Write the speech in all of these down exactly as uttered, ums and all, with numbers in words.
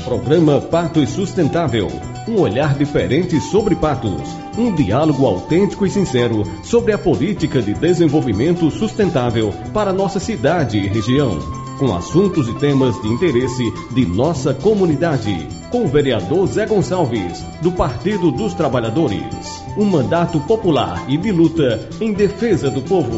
Programa Patos Sustentável. Um olhar diferente sobre Patos. Um diálogo autêntico e sincero sobre a política de desenvolvimento sustentável para nossa cidade e região. Com assuntos e temas de interesse de nossa comunidade. Com o vereador Zé Gonçalves, do Partido dos Trabalhadores. Um mandato popular e de luta em defesa do povo.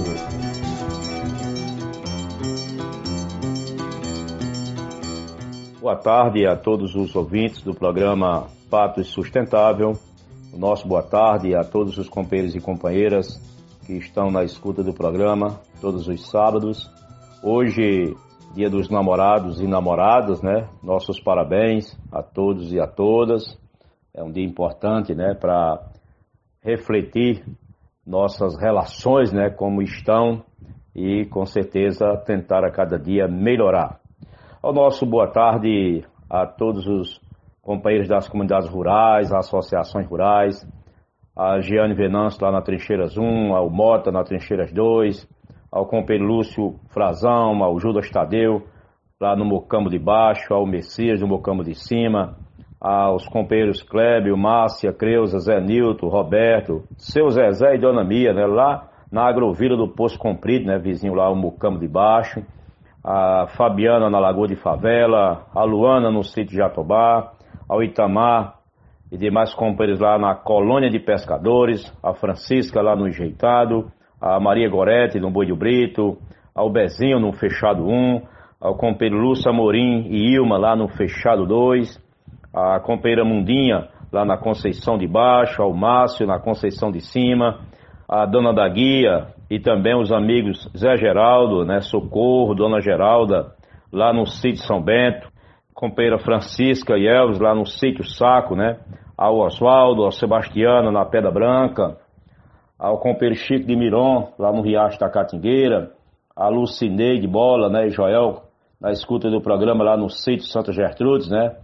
Boa tarde a todos os ouvintes do programa Patos Sustentável. O nosso boa tarde a todos os companheiros e companheiras que estão na escuta do programa todos os sábados. Hoje, dia dos namorados e namoradas, né? Nossos parabéns a todos e a todas. É um dia importante, né? Para refletir nossas relações, né? Como estão e, com certeza, tentar a cada dia melhorar. Ao nosso boa tarde a todos os companheiros das comunidades rurais, associações rurais, a Giane Venâncio lá na Trincheiras um, ao Mota na Trincheiras dois, ao companheiro Lúcio Frazão, ao Judas Tadeu lá no Mocambo de Baixo, ao Messias no Mocambo de Cima, aos companheiros Clébio, Márcia, Creuza, Zé Nilton, Roberto, seu Zezé e Dona Mia, né, lá na Agrovila do Poço Comprido, né, vizinho lá ao Mocambo de Baixo, a Fabiana na Lagoa de Favela, a Luana no sítio Jatobá, ao Itamar e demais companheiros lá na Colônia de Pescadores, a Francisca lá no Enjeitado, a Maria Gorete no Boi do Brito, ao Bezinho no Fechado um, ao companheiro Lúcio Amorim e Ilma lá no Fechado dois, a companheira Mundinha lá na Conceição de Baixo, ao Márcio na Conceição de Cima, a Dona da Guia e também os amigos Zé Geraldo, né, Socorro, Dona Geralda, lá no sítio São Bento, companheira Francisca e Elvis, lá no sítio Saco, né, ao Oswaldo, ao Sebastiano, na Pedra Branca, ao companheiro Chico de Miron, lá no Riacho da Catingueira, a Lucineide Bola, né, e Joel, na escuta do programa lá no sítio Santa Gertrudes, né,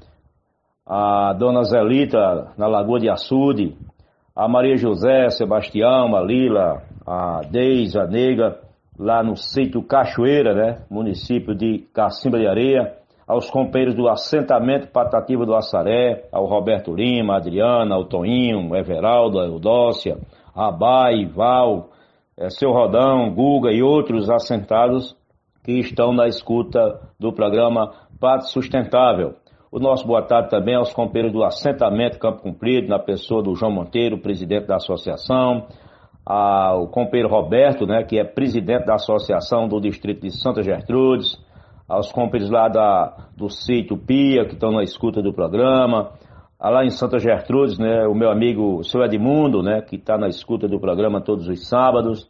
a Dona Zelita, na Lagoa de Açude, a Maria José, Sebastião, a Lila, a Deise, a Nega, lá no sítio Cachoeira, né, município de Cacimba de Areia, aos companheiros do assentamento Patativa do Assaré, ao Roberto Lima, a Adriana, ao Toninho, Everaldo, a Eudócia, a Bai, Val, é, seu Rodão, Guga e outros assentados que estão na escuta do programa Patos Sustentável. O nosso boa tarde também aos companheiros do assentamento Campo Comprido, na pessoa do João Monteiro, presidente da associação, ao companheiro Roberto, né, que é presidente da associação do distrito de Santa Gertrudes, aos companheiros lá da, do sítio Pia, que estão na escuta do programa, lá em Santa Gertrudes, né, o meu amigo o seu Edmundo, né, que está na escuta do programa todos os sábados,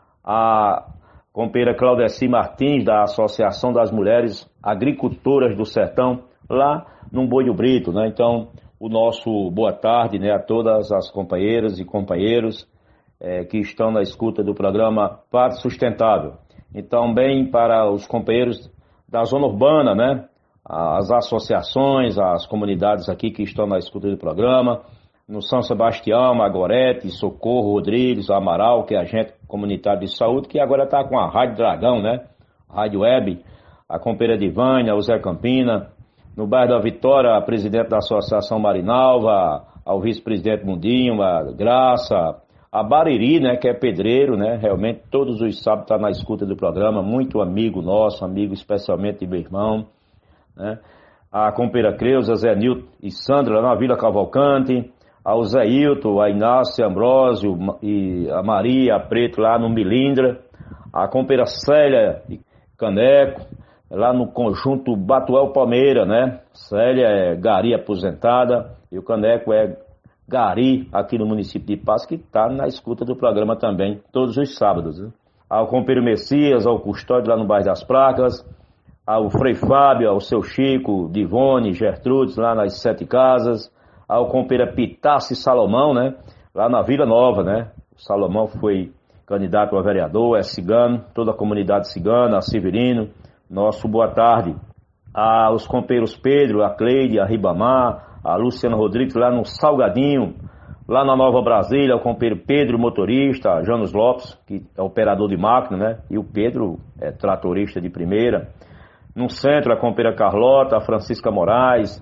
a companheira Claudeci Martins, da Associação das Mulheres Agricultoras do Sertão, lá no Boi do Brito, né? Então, o nosso boa tarde, né, a todas as companheiras e companheiros é, que estão na escuta do programa Patos Sustentável. Então, bem para os companheiros da zona urbana, né, as associações, as comunidades aqui que estão na escuta do programa, no São Sebastião, Magorete, Socorro, Rodrigues, Amaral, que é agente comunitário de saúde, que agora está com a Rádio Dragão, né, Rádio Web, a companheira Divânia, o Zé Campina, no bairro da Vitória, a presidente da Associação Marinalva, ao vice-presidente Mundinho, a Graça, a Bariri, né, que é pedreiro, né, realmente todos os sábados está na escuta do programa, muito amigo nosso, amigo especialmente de meu irmão, né, a companheira Creuza, Zé Nilton e Sandra, lá na Vila Cavalcante, ao Zé Hilton, a Inácio Ambrósio e a Maria Preto lá no Milindra, a companheira Célia Caneco, lá no conjunto Batuel Palmeira, né? Célia é gari aposentada e o Caneco é gari aqui no município de Patos, que está na escuta do programa também, todos os sábados. Né? Ao companheiro Messias, ao Custódio lá no bairro das Placas, ao Frei Fábio, ao seu Chico, Divone, Gertrudes, lá nas Sete Casas, ao companheiro Pitassi Salomão, né? Lá na Vila Nova, né? O Salomão foi candidato a vereador, é cigano, toda a comunidade cigana, a Severino. Nosso boa tarde aos companheiros Pedro, a Cleide, a Ribamar, a Luciana Rodrigues lá no Salgadinho, lá na Nova Brasília, o companheiro Pedro, motorista, Janos Lopes, que é operador de máquina, né? E o Pedro é tratorista de primeira. No centro, a companheira Carlota, a Francisca Moraes,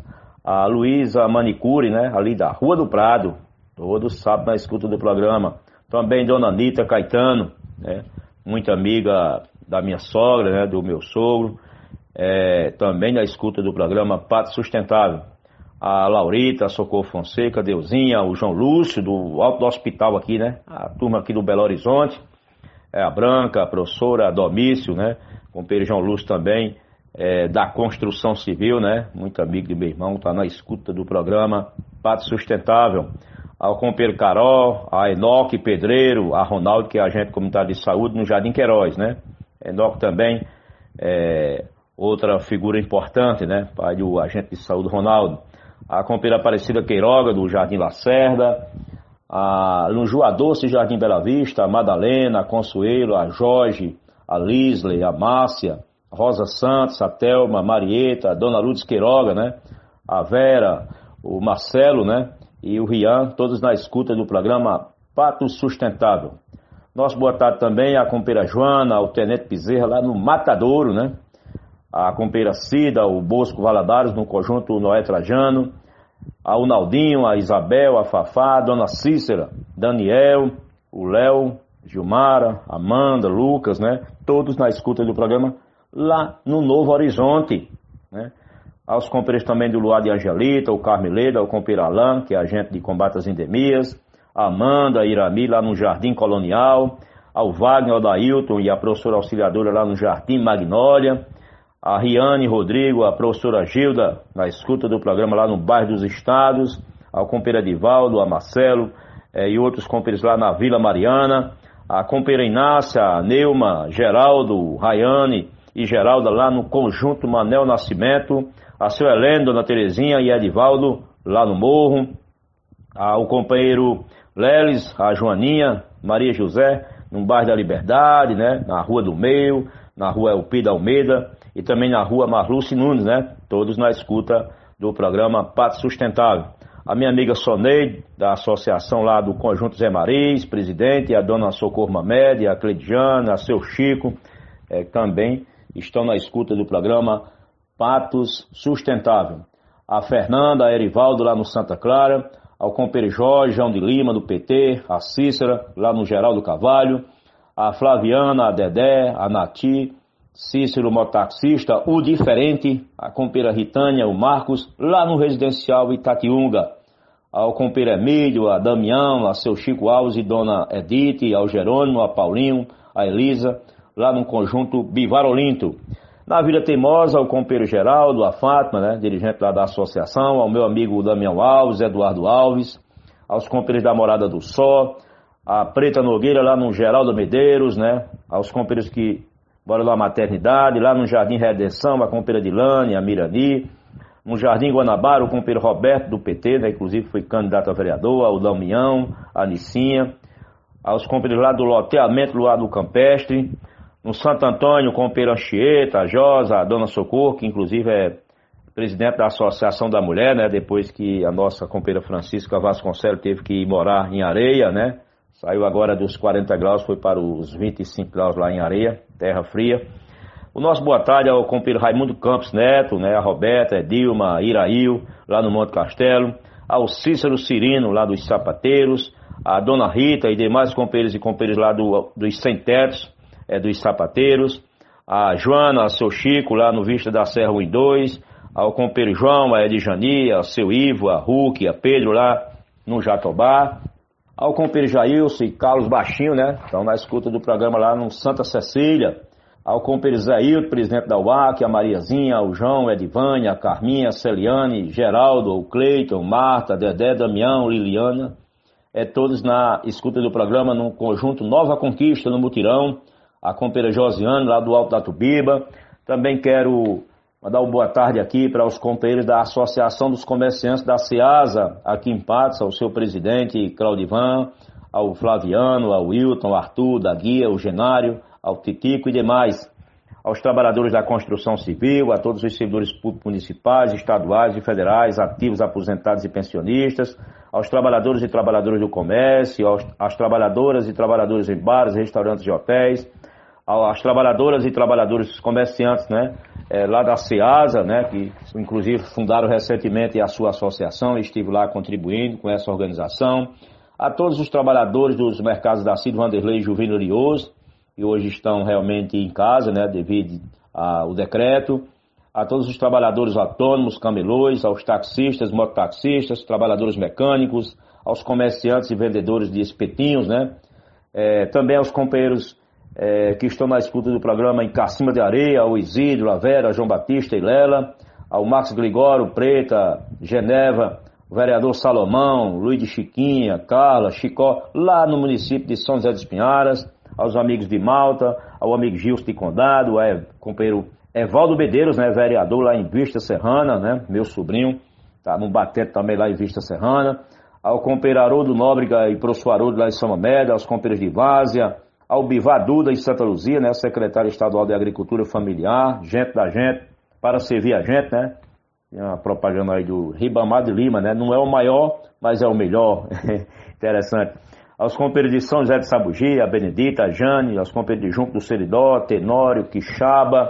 a Luísa Manicure, né, ali da Rua do Prado, todo sábado na escuta do programa. Também Dona Anitta Caetano, né, muita amiga da minha sogra, né, do meu sogro, é, também na escuta do programa Pátria Sustentável. A Laurita, a Socorro Fonseca, a Deusinha, o João Lúcio, do Alto do Hospital aqui, né, a turma aqui do Belo Horizonte, é, a Branca, a professora Domício, né, o companheiro João Lúcio também, é, da Construção Civil, né, muito amigo de meu irmão, está na escuta do programa Pátria Sustentável. Ao companheiro Carol, a Enoque Pedreiro, a Ronaldo, que é agente comunitário de saúde no Jardim Queiroz, né? Enoque também é outra figura importante, né? Pai do agente de saúde Ronaldo. A companheira Aparecida Queiroga, do Jardim Lacerda. A, no Jua Doce, Jardim Bela Vista, a Madalena, a Consuelo, a Jorge, a Lisley, a Márcia, a Rosa Santos, a Thelma, a Marieta, a Dona Lourdes Queiroga, né? A Vera, o Marcelo, né? E o Rian, todos na escuta do programa Pato Sustentável. Nosso boa tarde também à companheira Joana, ao Tenente Bezerra lá no Matadouro, né? A companheira Cida, o Bosco Valadares no conjunto Noé Trajano, ao Naldinho, a Isabel, a Fafá, a Dona Cícera, Daniel, o Léo, Gilmara, Amanda, Lucas, né? Todos na escuta do programa lá no Novo Horizonte, né? Aos companheiros também do Luar de Angelita, o Carmeleda, o companheiro Alain, que é agente de combate às endemias, a Amanda, a Irami lá no Jardim Colonial, ao Wagner, ao Dailton e a professora auxiliadora lá no Jardim Magnólia, a Riane Rodrigo, a professora Gilda, na escuta do programa lá no Bairro dos Estados, ao companheiro Edivaldo, a Marcelo eh, e outros companheiros lá na Vila Mariana, a companheira Inácia, a Neuma, Geraldo, Rayane e Geralda lá no conjunto Manel Nascimento, a seu Heleno, Dona Terezinha e Edivaldo lá no Morro, ao companheiro Leles, a Joaninha, Maria José, no bairro da Liberdade, né, na Rua do Meio, na Rua Elpida Almeida e também na Rua Marluce Nunes, né, todos na escuta do programa Pátria Sustentável. A minha amiga Soneide, da associação lá do Conjunto Zé Maris, presidente, a Dona Socorro Mamed, a Cleidiana, a seu Chico, é, também estão na escuta do programa Patos Sustentável. A Fernanda, a Erivaldo lá no Santa Clara, ao companheiro Jorge, João de Lima do P T, a Cícera lá no Geraldo Carvalho, a Flaviana, a Dedé, a Nati, Cícero motaxista, o diferente, a companheira Ritânia, o Marcos, lá no residencial Itatiunga, ao companheiro Emílio, a Damião, a seu Chico Alves e Dona Edith, ao Jerônimo, a Paulinho, a Elisa, lá no conjunto Bivarolinto. Na Vila Teimosa, ao companheiro Geraldo, a Fátima, né, dirigente lá da associação, ao meu amigo Damião Alves, Eduardo Alves, aos companheiros da Morada do Sol, a Preta Nogueira lá no Geraldo Medeiros, né, aos companheiros que moram lá na Maternidade, lá no Jardim Redenção, a companheira Dilane, a Mirani, no Jardim Guanabara, o companheiro Roberto do P T, né, inclusive foi candidato a vereador, ao Damião, a Nicinha, aos companheiros lá do loteamento lá do Campestre, no Santo Antônio, o companheiro Anchieta, a Josa, a Dona Socorro, que inclusive é presidente da Associação da Mulher, né? Depois que a nossa companheira Francisca Vasconcelos teve que ir morar em Areia, né? Saiu agora dos quarenta graus, foi para os vinte e cinco graus lá em Areia, terra fria. O nosso boa tarde ao companheiro Raimundo Campos Neto, né? A Roberta, a Dilma, a Irail, lá no Monte Castelo. Ao Cícero Cirino, lá dos Sapateiros. A Dona Rita e demais companheiros e companheiros lá do, dos Sem Tetos. É, dos Sapateiros, a Joana, a seu Chico, lá no Vista da Serra um e dois, ao companheiro João, a Edjani, a seu Ivo, a Hulk, a Pedro lá no Jatobá, ao companheiro Jailson e Carlos Baixinho, né, estão na escuta do programa lá no Santa Cecília, ao companheiro Zé Hildo, presidente da U A C, a Mariazinha, o João, a Edivânia, a Carminha, a Celiane, Geraldo, o Cleiton, Marta, Dedé, Damião, Liliana, é, todos na escuta do programa no conjunto Nova Conquista, no Mutirão, a companheira Josiane, lá do Alto da Tubiba. Também quero mandar uma boa tarde aqui para os companheiros da Associação dos Comerciantes da SEASA, aqui em Patos, ao seu presidente Claudivan, ao Flaviano, ao Wilton, ao Arthur, da Guia, ao Genário, ao Titico e demais. Aos trabalhadores da construção civil, a todos os servidores públicos municipais, estaduais e federais, ativos, aposentados e pensionistas, aos trabalhadores e trabalhadoras do comércio, aos, às trabalhadoras e trabalhadores em bares, restaurantes e hotéis, as trabalhadoras e trabalhadores comerciantes, né, é, lá da SEASA, né, que inclusive fundaram recentemente a sua associação, estive lá contribuindo com essa organização, a todos os trabalhadores dos mercados da Cid Vanderlei e Juvenil Lioso, que hoje estão realmente em casa, né, devido ao decreto, a todos os trabalhadores autônomos, camelôs, aos taxistas, mototaxistas, trabalhadores mecânicos, aos comerciantes e vendedores de espetinhos, né, é, também aos companheiros É, que estão na escuta do programa em Cacima de Areia, ao Isidro, a Vera, João Batista e Lela, ao Max Gligório, Preta, Geneva, o vereador Salomão, Luiz de Chiquinha, Carla, Chicó, lá no município de São José dos Pinharas, aos amigos de Malta, ao amigo Gilson de Condado, ao companheiro Evaldo Medeiros, né, vereador lá em Vista Serrana, né, meu sobrinho, tá no batente também lá em Vista Serrana, ao companheiro Haroldo Nóbrega e Professor Haroldo lá em São Média, aos companheiros de Várzea, ao Bivar Duda em Santa Luzia, né, secretário estadual de Agricultura Familiar, gente da gente, para servir a gente, né, tem uma propaganda aí do Ribamar de Lima, né, não é o maior, mas é o melhor, interessante. Aos companheiros de São José de Sabugi, a Benedita, a Jane, aos companheiros de Junco do Seridó, Tenório, Quixaba,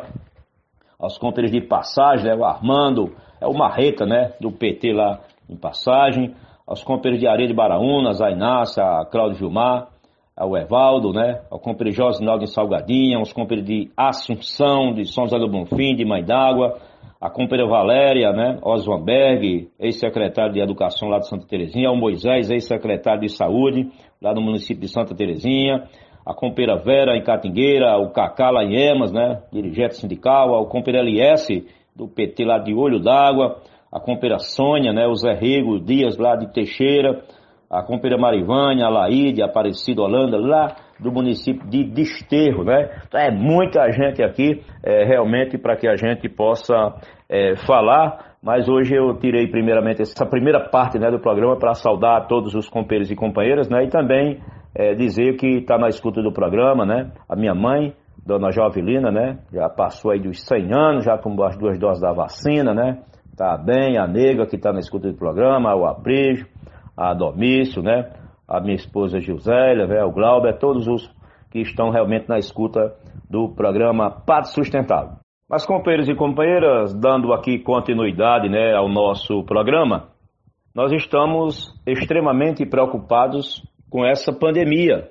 aos companheiros de Passagem, né, o Armando, é o Marreta, né, do P T lá em Passagem, aos companheiros de Areia de Baraúnas, a Inácia, a Cláudio Gilmar, ao Evaldo, né, ao companheiro Josinaldo em Salgadinha, aos companheiros de Assunção, de São José do Bonfim, de Mãe d'Água, a companheira Valéria, né, Oswalberg, ex-secretário de Educação lá de Santa Terezinha, ao Moisés, ex-secretário de Saúde, lá no município de Santa Terezinha, a companheira Vera em Catingueira, o Cacá lá em Emas, né, dirigente sindical, ao companheiro L S, do P T lá de Olho d'Água, a companheira Sônia, né, o Zé Rego Dias lá de Teixeira, a companheira Marivânia, a Laíde, a Aparecida Holanda, lá do município de Desterro, né? Então é muita gente aqui, é, realmente, para que a gente possa é, falar, mas hoje eu tirei primeiramente essa primeira parte, né, do programa para saudar todos os companheiros e companheiras, né? E também é, dizer que está na escuta do programa, né? A minha mãe, Dona Jovelina, né? Já passou aí dos cem anos, já tomou as duas doses da vacina, né? Tá bem, a nega que está na escuta do programa, o Aprijo, a Domício, né, a minha esposa Gisélia, né, o Glauber, todos os que estão realmente na escuta do programa Pátio Sustentável. Mas, companheiros e companheiras, dando aqui continuidade, né, ao nosso programa, nós estamos extremamente preocupados com essa pandemia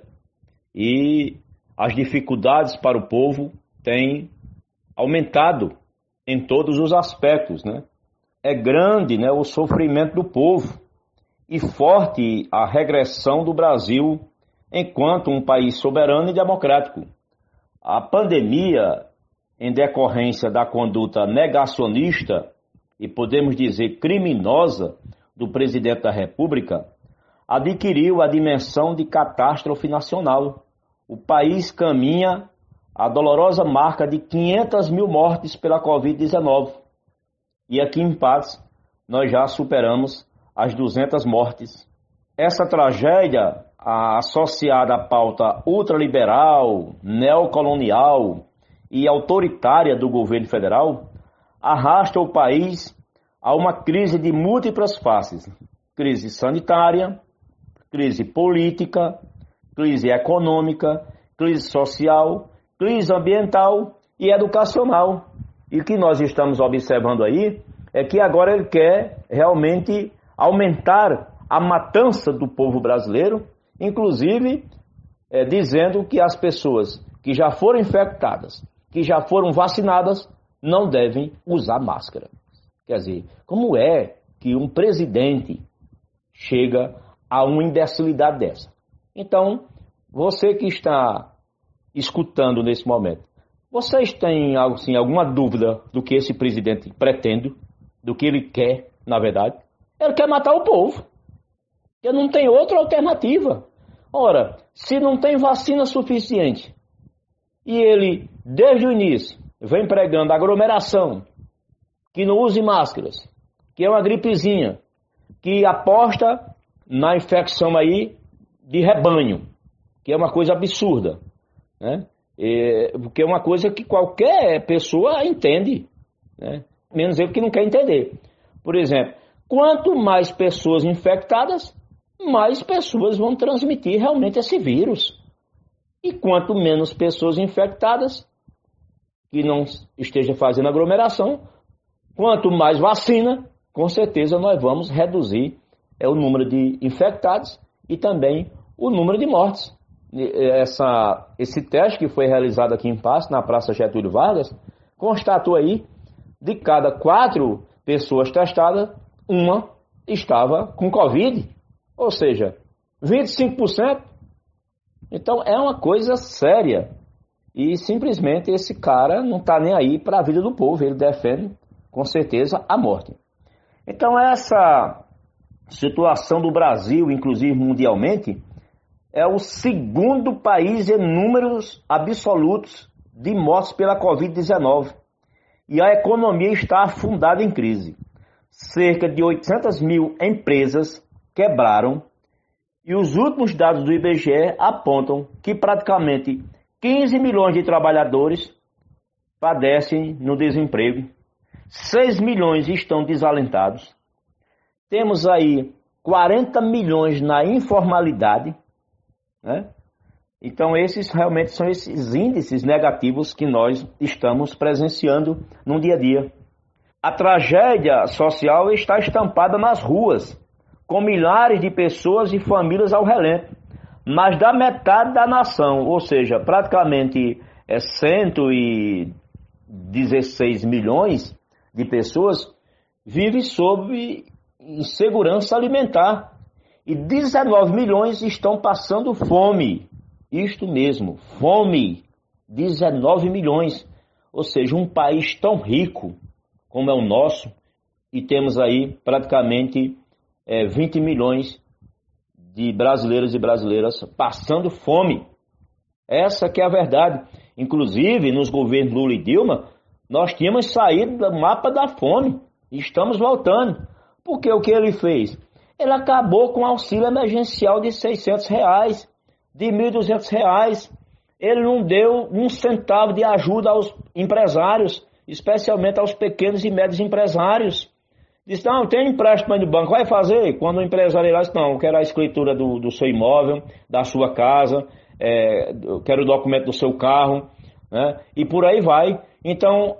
e as dificuldades para o povo têm aumentado em todos os aspectos, né? É grande, né, o sofrimento do povo e forte a regressão do Brasil enquanto um país soberano e democrático. A pandemia, em decorrência da conduta negacionista e podemos dizer criminosa do presidente da República, adquiriu a dimensão de catástrofe nacional. O país caminha a dolorosa marca de quinhentas mil mortes pela covid dezenove. E aqui em Patos, nós já superamos as duzentas mortes. Essa tragédia, associada à pauta ultraliberal, neocolonial e autoritária do governo federal, arrasta o país a uma crise de múltiplas faces. Crise sanitária, crise política, crise econômica, crise social, crise ambiental e educacional. E o que nós estamos observando aí é que agora ele quer realmente aumentar a matança do povo brasileiro, inclusive é, dizendo que as pessoas que já foram infectadas, que já foram vacinadas, não devem usar máscara. Quer dizer, como é que um presidente chega a uma imbecilidade dessa? Então, você que está escutando nesse momento, vocês têm assim, alguma dúvida do que esse presidente pretende, do que ele quer, na verdade? Ele quer matar o povo. Ele não tem outra alternativa. Ora, se não tem vacina suficiente e ele, desde o início, vem pregando aglomeração, que não use máscaras, que é uma gripezinha, que aposta na infecção aí de rebanho, que é uma coisa absurda, né? É, porque é uma coisa que qualquer pessoa entende, né? Menos ele que não quer entender. Por exemplo, quanto mais pessoas infectadas, mais pessoas vão transmitir realmente esse vírus. E quanto menos pessoas infectadas, que não esteja fazendo aglomeração, quanto mais vacina, com certeza nós vamos reduzir é, o número de infectados e também o número de mortes. Essa, esse teste que foi realizado aqui em Passo, na Praça Getúlio Vargas, constatou aí, de cada quatro pessoas testadas, uma estava com Covid, ou seja, vinte e cinco por cento. Então é uma coisa séria. E simplesmente esse cara não está nem aí para a vida do povo, ele defende com certeza a morte. Então essa situação do Brasil, inclusive mundialmente, é o segundo país em números absolutos de mortes pela covid dezenove. E a economia está afundada em crise. Cerca de oitocentas mil empresas quebraram e os últimos dados do I B G E apontam que praticamente quinze milhões de trabalhadores padecem no desemprego, seis milhões estão desalentados, temos aí quarenta milhões na informalidade, né? Então esses realmente são esses índices negativos que nós estamos presenciando no dia a dia. A tragédia social está estampada nas ruas, com milhares de pessoas e famílias ao relento. Mas da metade da nação, ou seja, praticamente é, cento e dezesseis milhões de pessoas, vive sob insegurança alimentar. E dezenove milhões estão passando fome. Isto mesmo, fome. dezenove milhões. Ou seja, um país tão rico como é o nosso, e temos aí praticamente é, vinte milhões de brasileiros e brasileiras passando fome. Essa que é a verdade. Inclusive, nos governos Lula e Dilma, nós tínhamos saído do mapa da fome. E estamos voltando. Porque o que ele fez? Ele acabou com o auxílio emergencial de seiscentos reais, de mil e duzentos reais. Ele não deu um centavo de ajuda aos empresários, especialmente aos pequenos e médios empresários. Disse, não, tem empréstimo aí no banco, vai fazer? Quando o empresário lá disse, não, eu quero a escritura do, do seu imóvel, da sua casa, é, eu quero o documento do seu carro, né? E por aí vai. Então,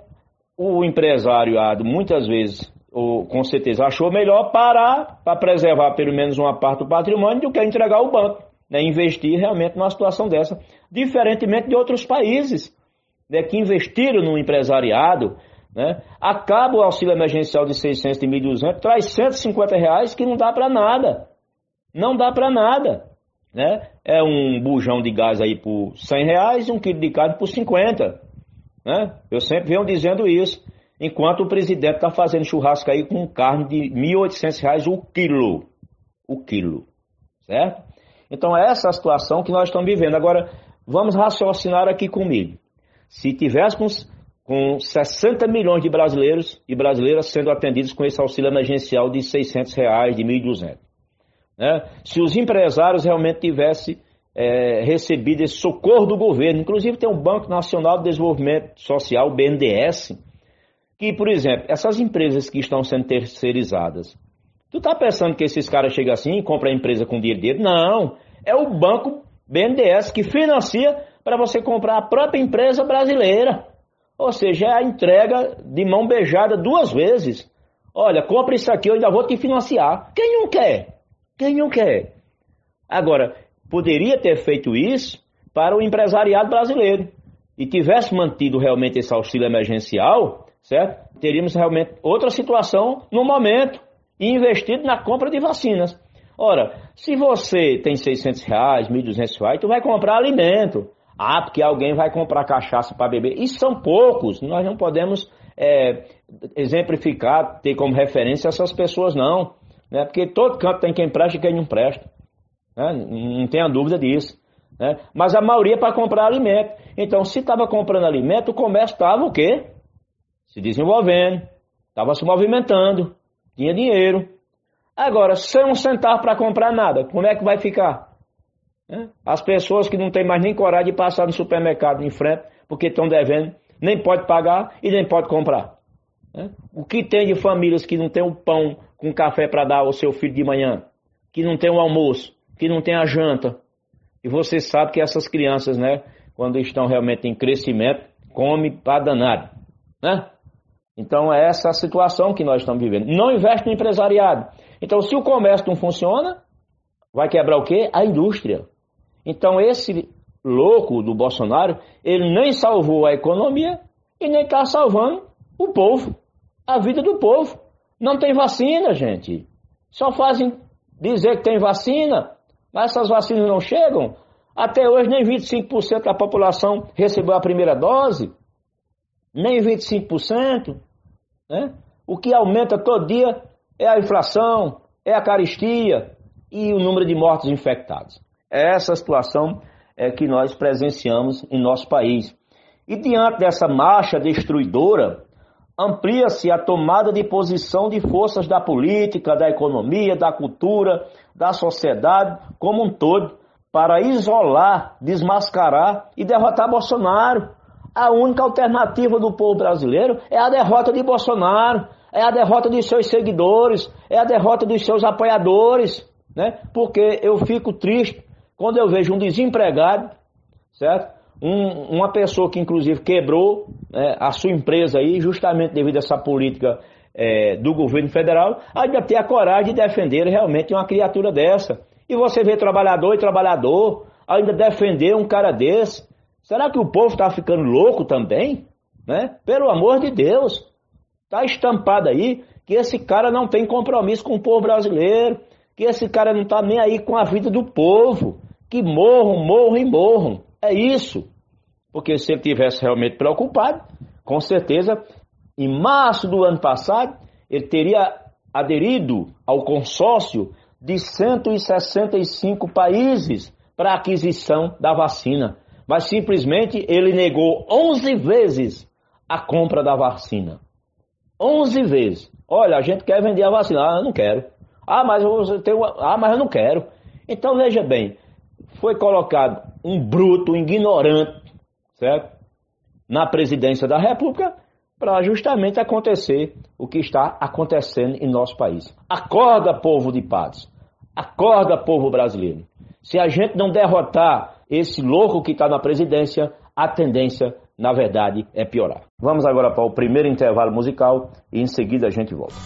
o empresariado, muitas vezes, ou, com certeza, achou melhor parar para preservar pelo menos uma parte do patrimônio do que entregar ao banco, né? Investir realmente numa situação dessa, diferentemente de outros países, né, que investiram no empresariado, né? Acaba o auxílio emergencial de seiscentos e mil e duzentos, traz cento e cinquenta reais que não dá para nada. Não dá para nada, né? É um bujão de gás aí por cem reais e um quilo de carne por cinquenta, né? Eu sempre venho dizendo isso, enquanto o presidente está fazendo churrasco aí com carne de mil e oitocentos reais o quilo. O quilo, certo? Então é essa a situação que nós estamos vivendo. Agora, vamos raciocinar aqui comigo. Se tivéssemos com sessenta milhões de brasileiros e brasileiras sendo atendidos com esse auxílio emergencial de seiscentos reais, de mil e duzentos. Né? Se os empresários realmente tivessem é, recebido esse socorro do governo, inclusive tem o Banco Nacional de Desenvolvimento Social, o B N D E S, que, por exemplo, essas empresas que estão sendo terceirizadas, tu tá pensando que esses caras chegam assim e compram a empresa com dinheiro dele? Não, é o Banco B N D E S que financia para você comprar a própria empresa brasileira. Ou seja, é a entrega de mão beijada duas vezes. Olha, compra isso aqui, eu ainda vou te financiar. Quem não quer? Quem não quer? Agora, poderia ter feito isso para o empresariado brasileiro e tivesse mantido realmente esse auxílio emergencial, certo? Teríamos realmente outra situação no momento e investido na compra de vacinas. Ora, se você tem seiscentos reais, mil e duzentos reais, tu vai comprar alimento. Ah, porque alguém vai comprar cachaça para beber. E são poucos. Nós não podemos é, exemplificar, ter como referência essas pessoas, não. Né? Porque todo canto tem quem presta e quem não presta. Né? Não tenha dúvida disso. Né? Mas a maioria é para comprar alimento. Então, se estava comprando alimento, o comércio estava o quê? Se desenvolvendo. Estava se movimentando. Tinha dinheiro. Agora, sem um centavo para comprar nada, como é que vai ficar? As pessoas que não têm mais nem coragem de passar no supermercado em frente, porque estão devendo, nem pode pagar e nem pode comprar. O que tem de famílias que não tem o pão com café para dar ao seu filho de manhã, que não tem o almoço, que não tem a janta, E você sabe que essas crianças, né, quando estão realmente em crescimento, comem para danado, né? Então é essa a situação que nós estamos vivendo. Não investe no empresariado. Então se o comércio não funciona, vai quebrar o quê? A indústria. Então esse louco do Bolsonaro, ele nem salvou a economia e nem está salvando o povo, a vida do povo. Não tem vacina, gente. Só fazem dizer que tem vacina, mas essas vacinas não chegam. Até hoje nem vinte e cinco por cento da população recebeu a primeira dose. Nem vinte e cinco por cento. Né? O que aumenta todo dia é a inflação, é a carestia e o número de mortos infectados. É essa situação é, que nós presenciamos em nosso país. E diante dessa marcha destruidora, amplia-se a tomada de posição de forças da política, da economia, da cultura, da sociedade como um todo, para isolar, desmascarar e derrotar Bolsonaro. A única alternativa do povo brasileiro é a derrota de Bolsonaro, é a derrota de seus seguidores, é a derrota dos seus apoiadores, né? Porque eu fico triste quando eu vejo um desempregado, certo? Um, uma pessoa que inclusive quebrou, né, a sua empresa aí, justamente devido a essa política é, do governo federal, ainda ter a coragem de defender realmente uma criatura dessa. E você vê trabalhador e trabalhador ainda defender um cara desse. Será que o povo está ficando louco também? Né? Pelo amor de Deus. Está estampado aí que esse cara não tem compromisso com o povo brasileiro, que esse cara não está nem aí com a vida do povo, que morram, morram e morram. É isso. Porque se ele tivesse realmente preocupado, com certeza, em março do ano passado, ele teria aderido ao consórcio de cento e sessenta e cinco países para a aquisição da vacina. Mas simplesmente ele negou onze vezes a compra da vacina. onze vezes. Olha, a gente quer vender a vacina. Ah, eu não quero. Ah, mas eu, tenho... ah, mas eu não quero. Então veja bem, foi colocado um bruto, um ignorante, certo? Na presidência da República para justamente acontecer o que está acontecendo em nosso país. Acorda, povo de Patos. Acorda, povo brasileiro. Se a gente não derrotar esse louco que está na presidência, a tendência, na verdade, é piorar. Vamos agora para o primeiro intervalo musical e em seguida a gente volta.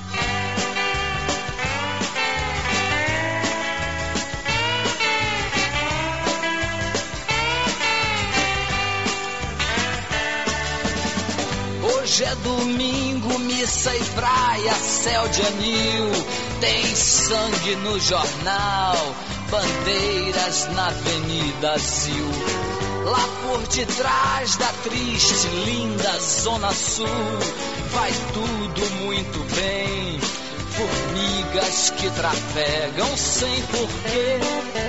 Hoje é domingo, missa e praia, céu de anil, tem sangue no jornal, bandeiras na Avenida Zil. Lá por detrás da triste, linda Zona Sul, vai tudo muito bem, formigas que trafegam sem porquê.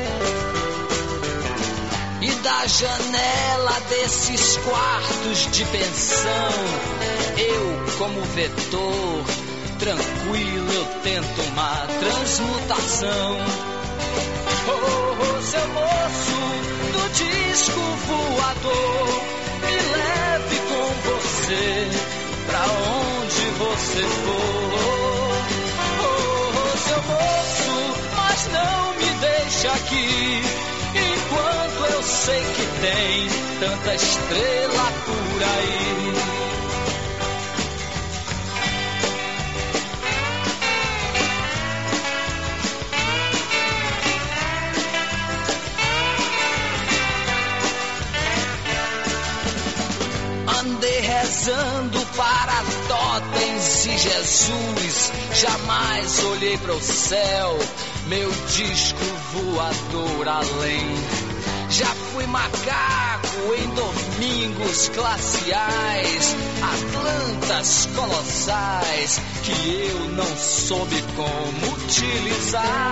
E da janela desses quartos de pensão, eu como vetor, tranquilo eu tento uma transmutação. Oh, oh, seu moço do disco voador, me leve com você pra onde você for. Oh, oh, seu moço, mas não me deixe aqui, enquanto eu sei que tem tanta estrela por aí. Andei rezando para totens e Jesus, jamais olhei para o céu, meu disco voador além. Já fui macaco em domingos glaciais, Atlantas colossais que eu não soube como utilizar.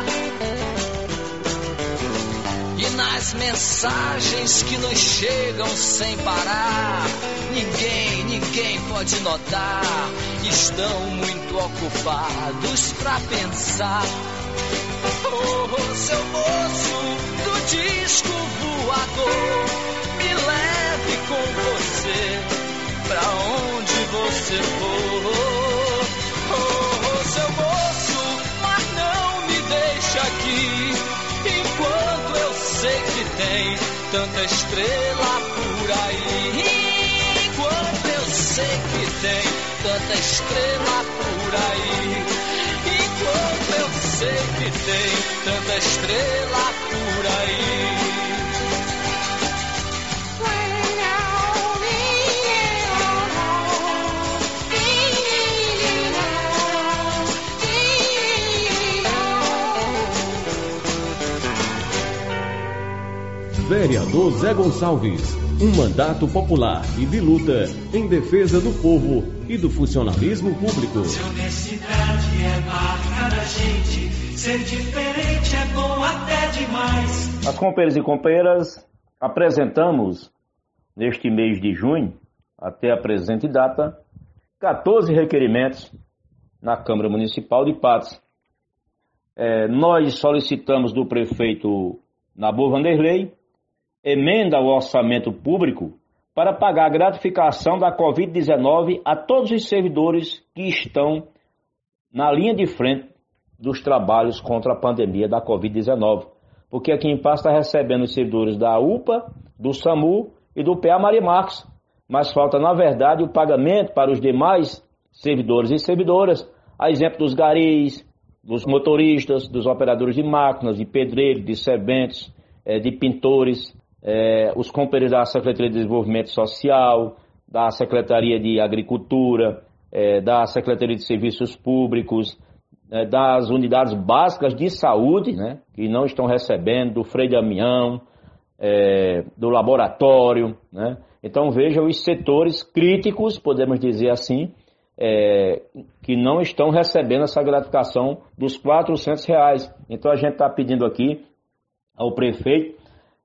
E nas mensagens que nos chegam sem parar, ninguém, ninguém pode notar, estão muito ocupados pra pensar. Oh, oh, seu moço do disco voador, me leve com você pra onde você for. Oh, oh, seu moço, mas não me deixe aqui, enquanto eu sei que tem tem tanta estrela por aí. Enquanto eu sei que tem tanta estrela por aí. Enquanto eu sei que tem tanta estrela por aí. Vereador Zé Gonçalves, um mandato popular e de luta em defesa do povo e do funcionalismo público. Se honestidade é marca da gente, ser diferente é bom até demais. As companheiras e companheiras, apresentamos neste mês de junho, até a presente data, quatorze requerimentos na Câmara Municipal de Patos. É, nós solicitamos do prefeito Nabor Vanderlei emenda ao orçamento público para pagar a gratificação da covid dezenove a todos os servidores que estão na linha de frente dos trabalhos contra a pandemia da covid dezenove. Porque aqui em Patos está recebendo os servidores da U P A, do SAMU e do P A Maria Marques. Mas falta, na verdade, o pagamento para os demais servidores e servidoras, a exemplo dos garis, dos motoristas, dos operadores de máquinas, de pedreiros, de serventes, de pintores, É, os companheiros da Secretaria de Desenvolvimento Social, da Secretaria de Agricultura, é, da Secretaria de Serviços Públicos, é, das unidades básicas de saúde, né, que não estão recebendo, do Frei Damião, é, do laboratório, né. Então veja os setores críticos, podemos dizer assim, é, que não estão recebendo essa gratificação dos quatrocentos reais. Então a gente está pedindo aqui ao prefeito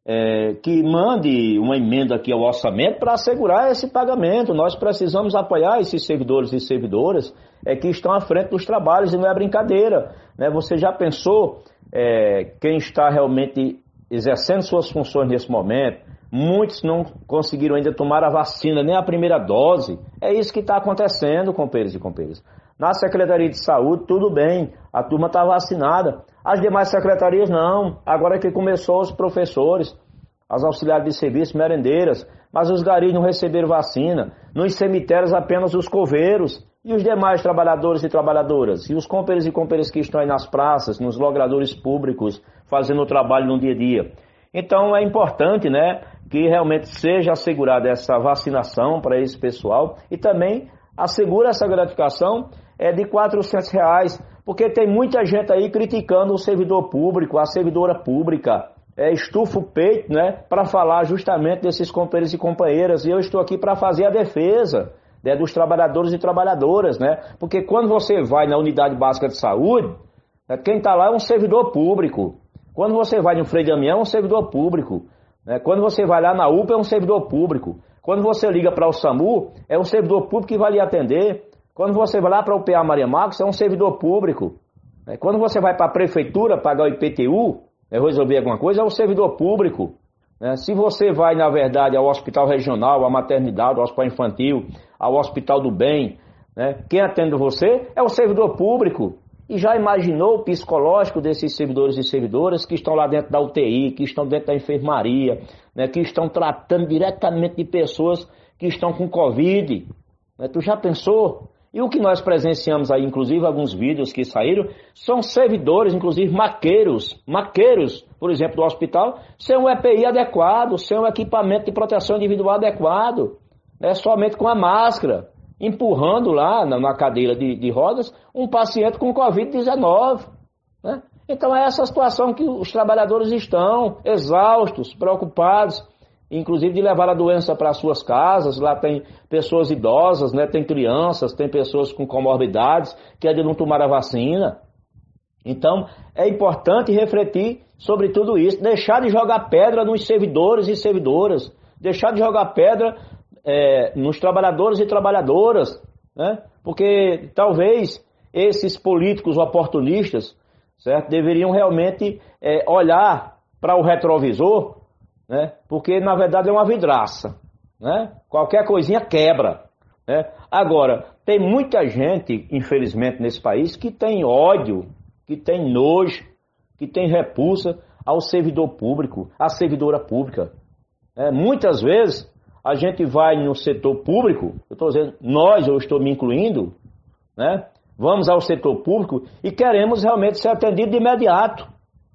É, que mande uma emenda aqui ao orçamento para assegurar esse pagamento. Nós precisamos apoiar esses servidores e servidoras é, que estão à frente dos trabalhos, e não é brincadeira, né? Você já pensou é, quem está realmente exercendo suas funções nesse momento? Muitos não conseguiram ainda tomar a vacina, nem a primeira dose. É isso que está acontecendo, companheiros e companheiras. Na Secretaria de Saúde, tudo bem, a turma está vacinada. As demais secretarias não. Agora que começou os professores, as auxiliares de serviço, merendeiras, mas os garis não receberam vacina. Nos cemitérios apenas os coveiros e os demais trabalhadores e trabalhadoras. E os companheiros e companheiras que estão aí nas praças, nos logradores públicos, fazendo o trabalho no dia a dia. Então é importante, né, que realmente seja assegurada essa vacinação para esse pessoal e também assegura essa gratificação é de quatrocentos reais, porque tem muita gente aí criticando o servidor público, a servidora pública, é, estufa o peito, né, para falar justamente desses companheiros e companheiras, e eu estou aqui para fazer a defesa, né, dos trabalhadores e trabalhadoras, né, porque quando você vai na unidade básica de saúde, né, quem está lá é um servidor público, quando você vai no Frei Damião é um servidor público, né, quando você vai lá na U P A é um servidor público, quando você liga para o SAMU é um servidor público que vai lhe atender. Quando você vai lá para o P A Maria Marques, é um servidor público. Quando você vai para a prefeitura pagar o I P T U, resolver alguma coisa, é um servidor público. Se você vai, na verdade, ao hospital regional, à maternidade, ao hospital infantil, ao hospital do bem, quem atende você é o servidor público. E já imaginou o psicológico desses servidores e servidoras que estão lá dentro da U T I, que estão dentro da enfermaria, que estão tratando diretamente de pessoas que estão com Covid? Tu já pensou? E o que nós presenciamos aí, inclusive alguns vídeos que saíram, são servidores, inclusive maqueiros, maqueiros, por exemplo, do hospital, sem um E P I adequado, sem um equipamento de proteção individual adequado, né, somente com a máscara, empurrando lá na, na cadeira de, de rodas um paciente com covid dezenove. Né? Então é essa situação que os trabalhadores estão, exaustos, preocupados, inclusive de levar a doença para suas casas. Lá tem pessoas idosas, né? Tem crianças, tem pessoas com comorbidades que ainda não tomaram a vacina. Então, é importante refletir sobre tudo isso, deixar de jogar pedra nos servidores e servidoras, deixar de jogar pedra é, nos trabalhadores e trabalhadoras, né? Porque talvez esses políticos oportunistas, certo, deveriam realmente é, olhar para o retrovisor, né? Porque na verdade é uma vidraça, né? Qualquer coisinha quebra, né? Agora, tem muita gente, infelizmente, nesse país que tem ódio, que tem nojo, que tem repulsa ao servidor público, à servidora pública. É, muitas vezes a gente vai no setor público, eu estou dizendo nós, eu estou me incluindo, né? Vamos ao setor público e queremos realmente ser atendido de imediato,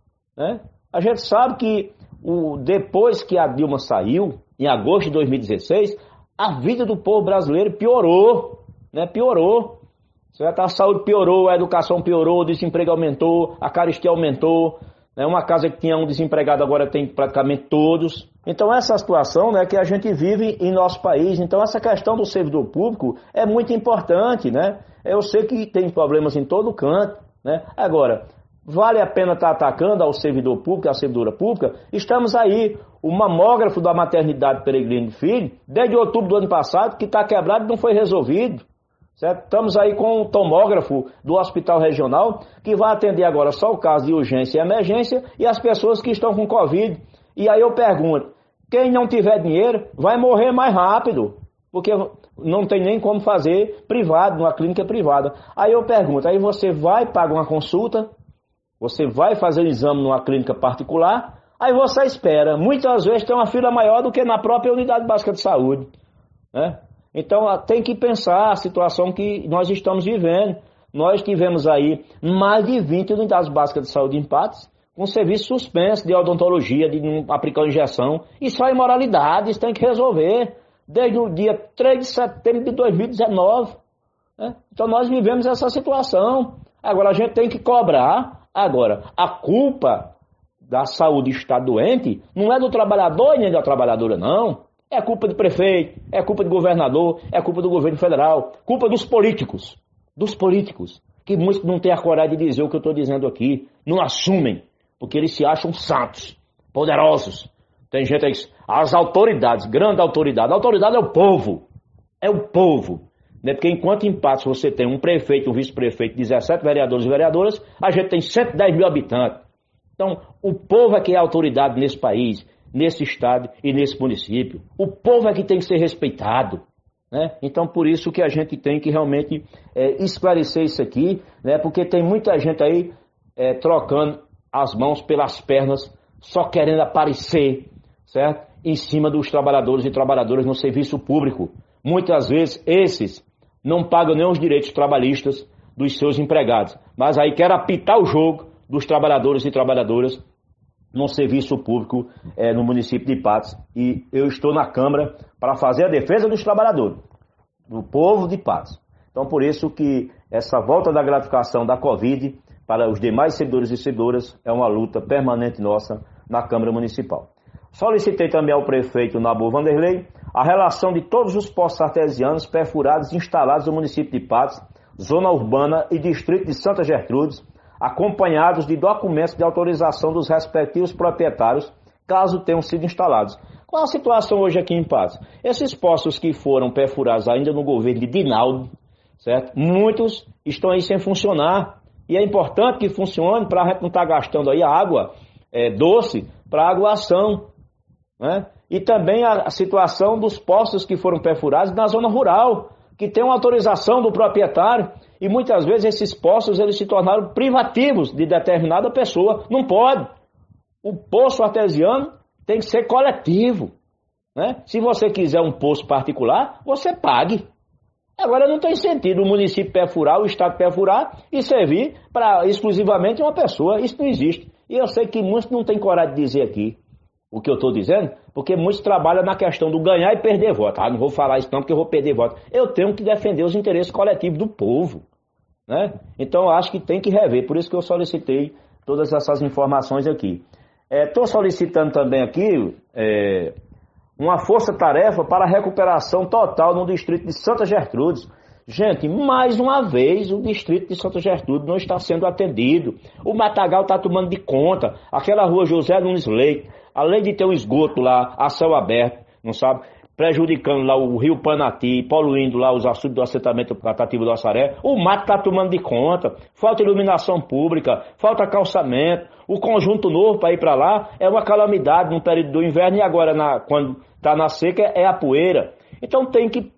né? A gente sabe que o, depois que a Dilma saiu, em agosto de dois mil e dezesseis, a vida do povo brasileiro piorou, né? Piorou. Certo? A saúde piorou, a educação piorou, o desemprego aumentou, a carestia aumentou, né? Uma casa que tinha um desempregado agora tem praticamente todos. Então essa situação, né, que a gente vive em nosso país, então essa questão do servidor público é muito importante, né? Eu sei que tem problemas em todo canto, né? Agora, vale a pena estar atacando ao servidor público, à servidora pública? Estamos aí, o mamógrafo da maternidade Peregrino Filho, desde outubro do ano passado, que está quebrado e não foi resolvido. Certo? Estamos aí com o tomógrafo do Hospital Regional, que vai atender agora só o caso de urgência e emergência e as pessoas que estão com Covid. E aí eu pergunto, quem não tiver dinheiro vai morrer mais rápido, porque não tem nem como fazer privado, numa clínica privada. Aí eu pergunto, aí você vai pagar uma consulta, você vai fazer um exame numa clínica particular, aí você espera. Muitas vezes tem uma fila maior do que na própria unidade básica de saúde, né? Então tem que pensar a situação que nós estamos vivendo. Nós tivemos aí mais de vinte unidades básicas de saúde em Patos, com serviço suspenso de odontologia, de não aplicar injeção. Isso é imoralidade, isso tem que resolver. Desde o dia três de setembro de dois mil e dezenove. Né? Então nós vivemos essa situação. Agora a gente tem que cobrar. Agora, a culpa da saúde estar doente não é do trabalhador e nem da trabalhadora, não. É culpa do prefeito, é culpa do governador, é culpa do governo federal, culpa dos políticos, dos políticos, que muitos não têm a coragem de dizer o que eu estou dizendo aqui, não assumem, porque eles se acham santos, poderosos. Tem gente aí, as autoridades, grande autoridade, a autoridade é o povo, é o povo. Né? Porque enquanto em Patos você tem um prefeito, um vice-prefeito, dezessete vereadores e vereadoras, a gente tem cento e dez mil habitantes. Então, o povo é que é a autoridade nesse país, nesse estado e nesse município. O povo é que tem que ser respeitado, né? Então por isso que a gente tem que realmente é, esclarecer isso aqui, né? Porque tem muita gente aí é, trocando as mãos pelas pernas, só querendo aparecer, certo? Em cima dos trabalhadores e trabalhadoras no serviço público. Muitas vezes esses não pagam nem os direitos trabalhistas dos seus empregados, mas aí quer apitar o jogo dos trabalhadores e trabalhadoras no serviço público é, no município de Patos. E eu estou na Câmara para fazer a defesa dos trabalhadores, do povo de Patos. Então, por isso que essa volta da gratificação da Covid para os demais servidores e servidoras é uma luta permanente nossa na Câmara Municipal. Solicitei também ao prefeito Nabu Vanderlei a relação de todos os poços artesianos perfurados e instalados no município de Patos, zona urbana e distrito de Santa Gertrudes, acompanhados de documentos de autorização dos respectivos proprietários, caso tenham sido instalados. Qual a situação hoje aqui em Patos? Esses poços que foram perfurados ainda no governo de Dinaldo, certo? Muitos estão aí sem funcionar. E é importante que funcione para a gente não estar gastando aí a água é, doce para aguação, né? E também a, a situação dos poços que foram perfurados na zona rural, que tem uma autorização do proprietário. E muitas vezes esses poços eles se tornaram privativos de determinada pessoa. Não pode. O poço artesiano tem que ser coletivo, né? Se você quiser um poço particular, você pague. Agora não tem sentido o município perfurar, o estado perfurar e servir para exclusivamente uma pessoa. Isso não existe. E eu sei que muitos não têm coragem de dizer aqui o que eu estou dizendo, porque muitos trabalham na questão do ganhar e perder voto. Ah, não vou falar isso não porque eu vou perder voto. Eu tenho que defender os interesses coletivos do povo, né? Então eu acho que tem que rever. Por isso que eu solicitei todas essas informações aqui. Estou é, solicitando também aqui é, uma força-tarefa para a recuperação total no distrito de Santa Gertrudes. Gente, mais uma vez o distrito de Santa Gertrudes não está sendo atendido. O matagal está tomando de conta. Aquela rua José Nunes Leite, além de ter um esgoto lá a céu aberto, não sabe, prejudicando lá o rio Panati, poluindo lá os açudes do assentamento Catativo do Assaré, o mato está tomando de conta. Falta iluminação pública, falta calçamento. O conjunto novo para ir para lá é uma calamidade no período do inverno e agora, na, quando está na seca, é a poeira. Então tem que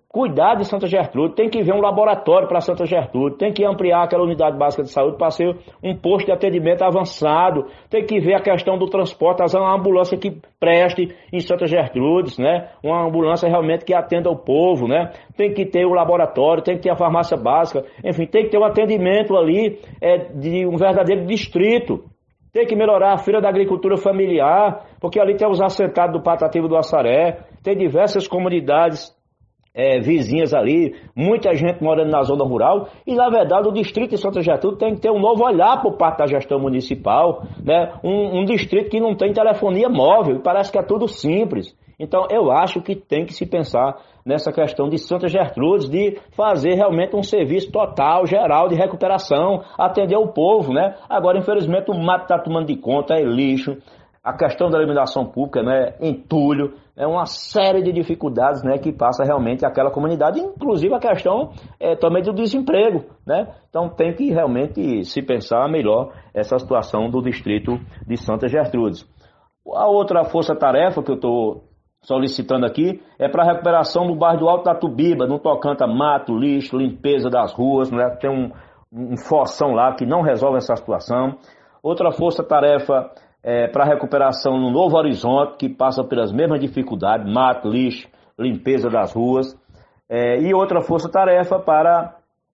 cuidar de Santa Gertrude, tem que ver um laboratório para Santa Gertrude, tem que ampliar aquela unidade básica de saúde para ser um posto de atendimento avançado, tem que ver a questão do transporte, fazer uma ambulância que preste em Santa Gertrude, né? Uma ambulância realmente que atenda o povo, né? Tem que ter o laboratório, tem que ter a farmácia básica, enfim, tem que ter um atendimento ali é, de um verdadeiro distrito. Tem que melhorar a feira da agricultura familiar, porque ali tem os assentados do Patativa do Assaré, tem diversas comunidades É, vizinhas ali, muita gente morando na zona rural, e na verdade o distrito de Santa Gertrude tem que ter um novo olhar por parte da gestão municipal, né? um, um distrito que não tem telefonia móvel, parece que é tudo simples. Então eu acho que tem que se pensar nessa questão de Santa Gertrude, de fazer realmente um serviço total, geral, de recuperação, atender o povo, né? Agora infelizmente o mato está tomando de conta, é lixo, a questão da iluminação pública, né, entulho, é uma série de dificuldades, né, que passa realmente aquela comunidade, inclusive a questão é, também do desemprego, né? Então tem que realmente se pensar melhor essa situação do distrito de Santa Gertrudes. A outra força-tarefa que eu estou solicitando aqui é para a recuperação do bairro do Alto da Tubiba, no tocante a mato, lixo, limpeza das ruas, né? Tem um, um foção lá que não resolve essa situação. Outra força-tarefa É, para a recuperação no Novo Horizonte, que passa pelas mesmas dificuldades, mato, lixo, limpeza das ruas. É, e outra força-tarefa para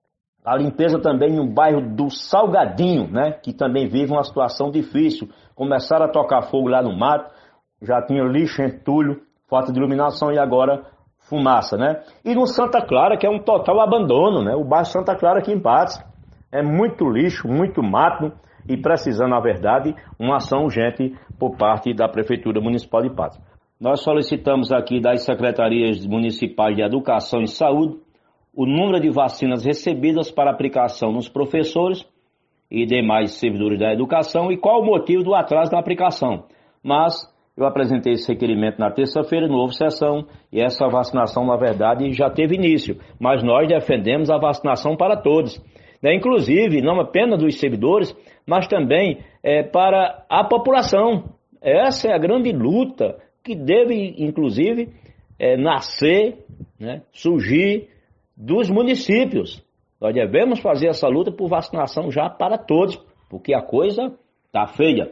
a limpeza também no bairro do Salgadinho, né, que também vive uma situação difícil. Começaram a tocar fogo lá no mato, já tinha lixo, entulho, falta de iluminação e agora fumaça, né? E no Santa Clara, que é um total abandono, né? O bairro Santa Clara aqui em Patos é muito lixo, muito mato, e precisando, na verdade, uma ação urgente por parte da Prefeitura Municipal de Patos. Nós solicitamos aqui das Secretarias Municipais de Educação e Saúde o número de vacinas recebidas para aplicação nos professores e demais servidores da educação e qual o motivo do atraso na aplicação. Mas eu apresentei esse requerimento na terça-feira, no Houve Sessão, e essa vacinação, na verdade, já teve início. Mas nós defendemos a vacinação para todos, né? Inclusive, não apenas dos servidores, mas também é, para a população. Essa é a grande luta que deve, inclusive, é, nascer, né, surgir dos municípios. Nós devemos fazer essa luta por vacinação já para todos, porque a coisa está feia.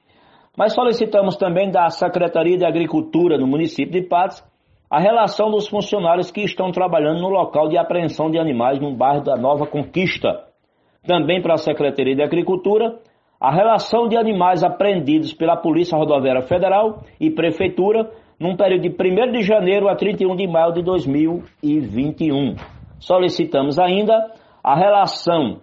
Mas solicitamos também da Secretaria de Agricultura no município de Patos a relação dos funcionários que estão trabalhando no local de apreensão de animais no bairro da Nova Conquista. Também para a Secretaria de Agricultura, a relação de animais apreendidos pela Polícia Rodoviária Federal e Prefeitura num período de primeiro de janeiro a trinta e um de maio de dois mil e vinte e um. Solicitamos ainda a relação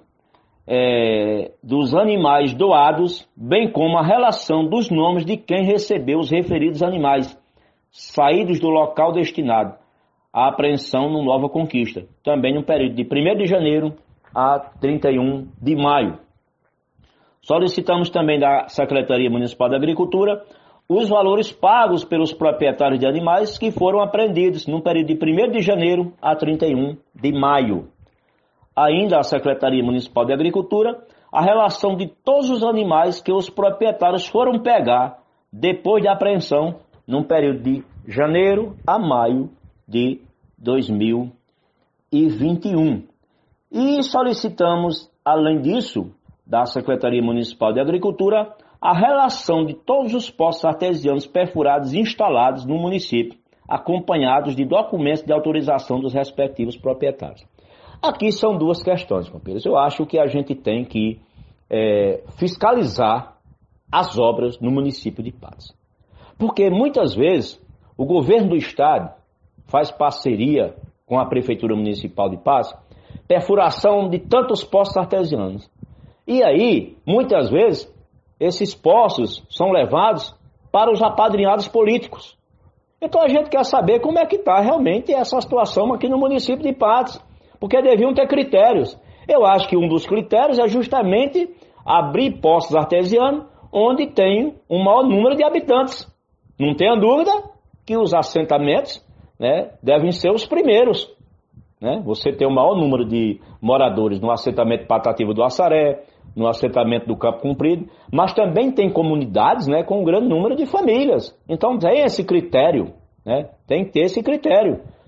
é, dos animais doados, bem como a relação dos nomes de quem recebeu os referidos animais, saídos do local destinado à apreensão no Nova Conquista, também no período de primeiro de janeiro a trinta e um de maio. Solicitamos também da Secretaria Municipal de Agricultura os valores pagos pelos proprietários de animais que foram apreendidos no período de primeiro de janeiro a trinta e um de maio. Ainda a Secretaria Municipal de Agricultura a relação de todos os animais que os proprietários foram pegar depois da apreensão no período de janeiro a maio de dois mil e vinte e um. E solicitamos, além disso, da Secretaria Municipal de Agricultura, a relação de todos os poços artesianos perfurados e instalados no município, acompanhados de documentos de autorização dos respectivos proprietários. Aqui são duas questões, companheiros. Eu acho que a gente tem que é, fiscalizar as obras no município de Patos. Porque muitas vezes o governo do estado faz parceria com a Prefeitura Municipal de Patos, perfuração de tantos poços artesianos. E aí, muitas vezes, esses poços são levados para os apadrinhados políticos. Então a gente quer saber como é que está realmente essa situação aqui no município de Patos, porque deviam ter critérios. Eu acho que um dos critérios é justamente abrir poços artesianos onde tem um maior número de habitantes. Não tenha dúvida que os assentamentos, né, devem ser os primeiros. Né? Você tem o maior número de moradores no assentamento Patativa do Assaré, no assentamento do Campo Comprido, mas também tem comunidades, né, com um grande número de famílias. Então tem esse critério, né? Tem que ter esse critério.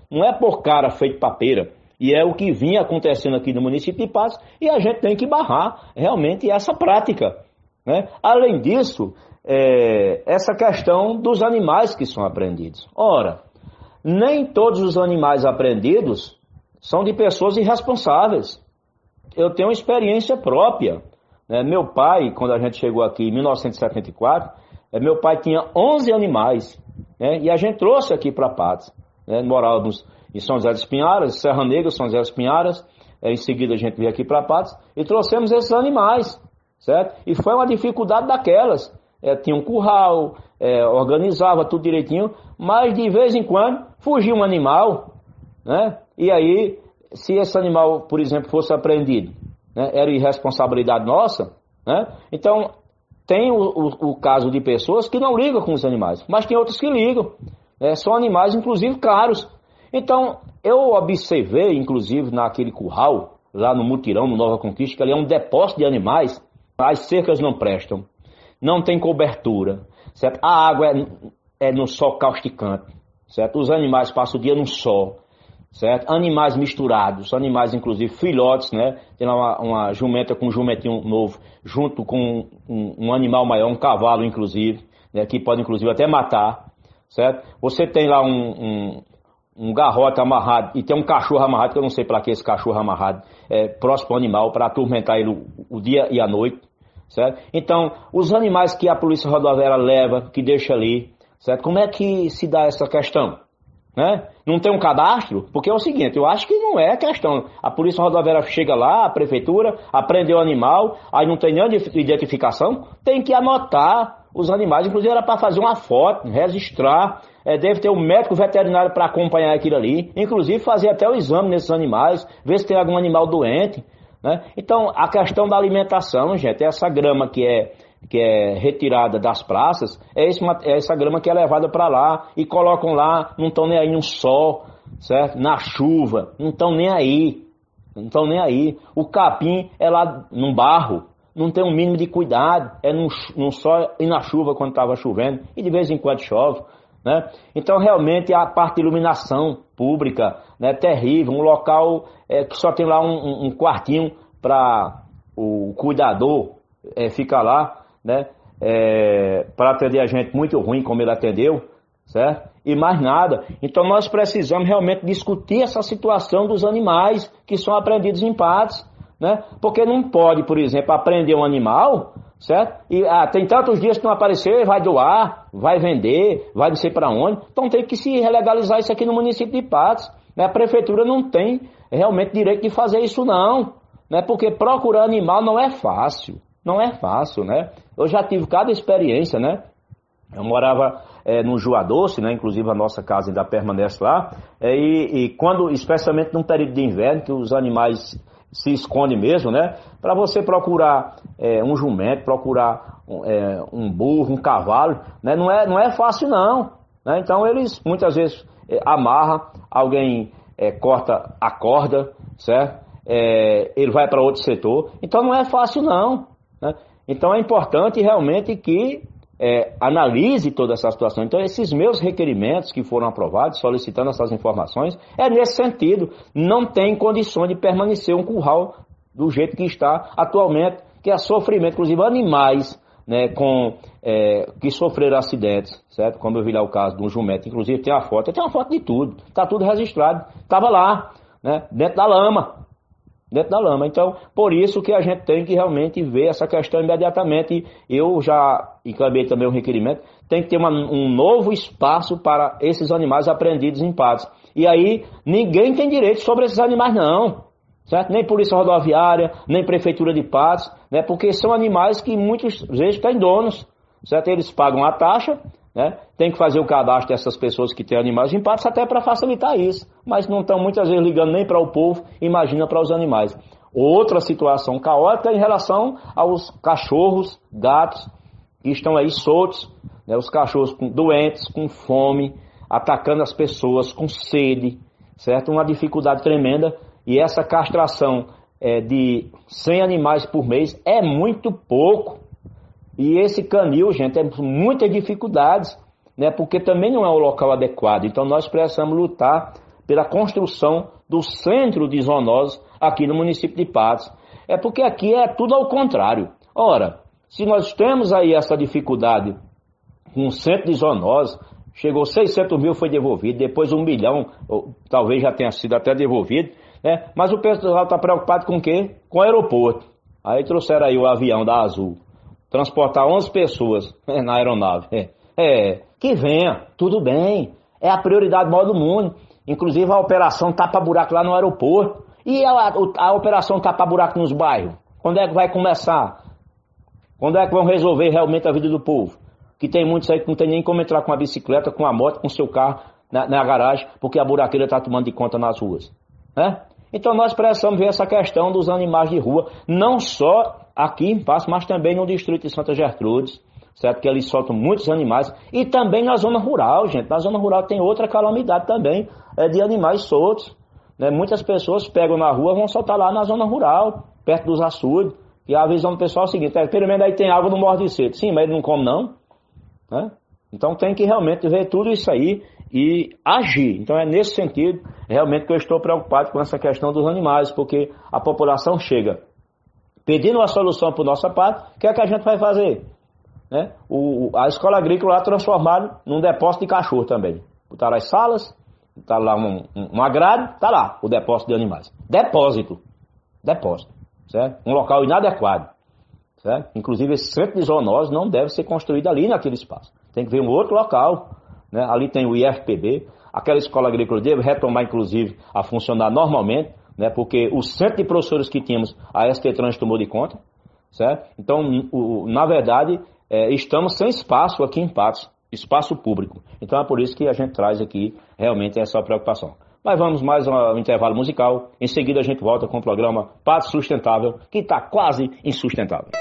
não é por cara feito papeira. E é o que vinha acontecendo aqui no município de Patos, e a gente tem que barrar realmente essa prática, né? Além disso, é, essa questão dos animais que são apreendidos. Ora, nem todos os animais apreendidos são de pessoas irresponsáveis. Eu tenho uma experiência própria, né? Meu pai, quando a gente chegou aqui em mil novecentos e setenta e quatro, meu pai tinha onze animais, né? E a gente trouxe aqui para Patos, né? Morávamos em São José dos Pinharas, Serra Negra, São José dos Pinharas, é, em seguida a gente veio aqui para Patos e trouxemos esses animais, certo? E foi uma dificuldade daquelas, é, tinha um curral, é, organizava tudo direitinho, mas de vez em quando fugia um animal, né? E aí, se esse animal, por exemplo, fosse apreendido, né, era irresponsabilidade nossa, né? Então, tem o, o, o caso de pessoas que não ligam com os animais, mas tem outros que ligam, né? São animais, inclusive, caros. Então, eu observei, inclusive, naquele curral, lá no Mutirão, no Nova Conquista, que ali é um depósito de animais, as cercas não prestam, não tem cobertura, certo? A água é, é no sol causticante, certo? Os animais passam o dia no sol, certo? Animais misturados, animais, inclusive, filhotes, né? Tem lá uma, uma jumenta com um jumentinho novo, junto com um, um animal maior, um cavalo, inclusive, né? Que pode, inclusive, até matar, certo? Você tem lá um... um um garrote amarrado, e tem um cachorro amarrado, que eu não sei para que esse cachorro amarrado, é próximo ao animal, para atormentar ele o, o dia e a noite, certo? Então, os animais que a Polícia Rodoviária leva, que deixa ali, certo? Como é que se dá essa questão, né? Não tem um cadastro? Porque é o seguinte, eu acho que não é questão. A Polícia Rodoviária chega lá, a Prefeitura, apreendeu o animal, aí não tem nenhuma identificação, tem que anotar os animais, inclusive era para fazer uma foto, registrar. É, deve ter um médico veterinário para acompanhar aquilo ali, inclusive fazer até o exame nesses animais, ver se tem algum animal doente, né? Então, a questão da alimentação, gente, essa grama que é, que é retirada das praças, é, esse, é essa grama que é levada para lá e colocam lá, não estão nem aí no sol, certo? Na chuva, não estão nem aí, não estão nem aí. O capim é lá no barro, não tem um mínimo de cuidado, é no, no sol e na chuva quando estava chovendo, e de vez em quando chove. Né? Então, realmente, a parte de iluminação pública, né, terrível, um local é, que só tem lá um, um quartinho para o cuidador é, ficar lá, né, é, para atender a gente muito ruim, como ele atendeu, certo? E mais nada. Então, nós precisamos realmente discutir essa situação dos animais que são apreendidos em Patos, né? Porque não pode, por exemplo, apreender um animal, certo? E ah, tem tantos dias que não apareceu, vai doar, vai vender, vai não sei para onde. Então tem que se legalizar isso aqui no município de Patos, né? A prefeitura não tem realmente direito de fazer isso não, né? Porque procurar animal não é fácil, não é fácil, né? Eu já tive cada experiência, né? Eu morava é, no Jua Doce, né? Inclusive a nossa casa ainda permanece lá, é, e, e quando, especialmente num período de inverno, que os animais se esconde mesmo, né? Para você procurar é, um jumento, procurar é, um burro, um cavalo, né? Não é, não é fácil não, né? Então eles muitas vezes é, amarram, alguém é, corta a corda, certo? É, ele vai para outro setor, então não é fácil não, né? Então é importante realmente que É, analise toda essa situação. Então, esses meus requerimentos que foram aprovados, solicitando essas informações, é nesse sentido. Não tem condições de permanecer um curral do jeito que está atualmente, que é sofrimento, inclusive animais, né, com, é, que sofreram acidentes, certo? Como eu vi lá o caso de um jumento, inclusive tem a foto, eu tenho uma foto de tudo, está tudo registrado, estava lá, né, dentro da lama. Dentro da lama. Então, por isso que a gente tem que realmente ver essa questão imediatamente. Eu já encamei também um requerimento, tem que ter uma, um novo espaço para esses animais apreendidos em Patos. E aí, ninguém tem direito sobre esses animais não, certo? Nem Polícia Rodoviária, nem Prefeitura de Patos, né? Porque são animais que muitas vezes têm donos, certo? Eles pagam a taxa, né? Tem que fazer o cadastro dessas pessoas que têm animais em Patos até para facilitar isso, mas não estão muitas vezes ligando nem para o povo, imagina para os animais. Outra situação caótica em relação aos cachorros, gatos que estão aí soltos, né? Os cachorros com, doentes, com fome, atacando as pessoas, com sede, certo? Uma dificuldade tremenda, e essa castração é, de cem animais por mês é muito pouco. E esse canil, gente, tem muitas dificuldades, né? Porque também não é o local adequado. Então nós precisamos lutar pela construção do centro de zoonose aqui no município de Patos. É porque aqui é tudo ao contrário. Ora, se nós temos aí essa dificuldade com o centro de zoonose, chegou seiscentos mil, foi devolvido, depois um milhão, ou, talvez já tenha sido até devolvido, né? Mas o pessoal está preocupado com o quê? Com o aeroporto. Aí trouxeram aí o avião da Azul, transportar onze pessoas na aeronave. É, é, que venha, tudo bem, é a prioridade maior do mundo. Inclusive a operação tapa-buraco lá no aeroporto. E a, a, a operação tapa-buraco nos bairros? Quando é que vai começar? Quando é que vão resolver realmente a vida do povo? Que tem muitos aí que não tem nem como entrar com a bicicleta, com a moto, com o seu carro na, na garagem, porque a buraqueira está tomando de conta nas ruas. Né? Então nós precisamos ver essa questão dos animais de rua, não só aqui em Patos, mas também no distrito de Santa Gertrudes, certo? Que eles soltam muitos animais, e também na zona rural, gente. Na zona rural tem outra calamidade também, é de animais soltos. Né? Muitas pessoas pegam na rua e vão soltar lá na zona rural, perto dos açudes. E a visão do pessoal é o seguinte: é, pelo menos aí tem água, não morre de sede. Sim, mas ele não come não. Né? Então tem que realmente ver tudo isso aí e agir. Então é nesse sentido realmente que eu estou preocupado com essa questão dos animais, porque a população chega pedindo uma solução para a nossa parte. O que é que a gente vai fazer? Né? O, a escola agrícola lá transformada num depósito de cachorro também. Botaram as salas, está lá um, um, um agrado, está lá o depósito de animais. Depósito. Depósito. Certo? Um local inadequado. Certo? Inclusive esse centro de zoonose não deve ser construído ali naquele espaço. Tem que ver um outro local. Né? Ali tem o I F P B. Aquela escola agrícola deve retomar inclusive a funcionar normalmente, né? Porque o centro de professores que tínhamos, a S T Trans tomou de conta. Certo? Então, o, na verdade, é, estamos sem espaço aqui em Patos, espaço público. Então é por isso que a gente traz aqui realmente essa preocupação. Mas vamos mais um intervalo musical. Em seguida a gente volta com o programa Patos Sustentável, que está quase insustentável.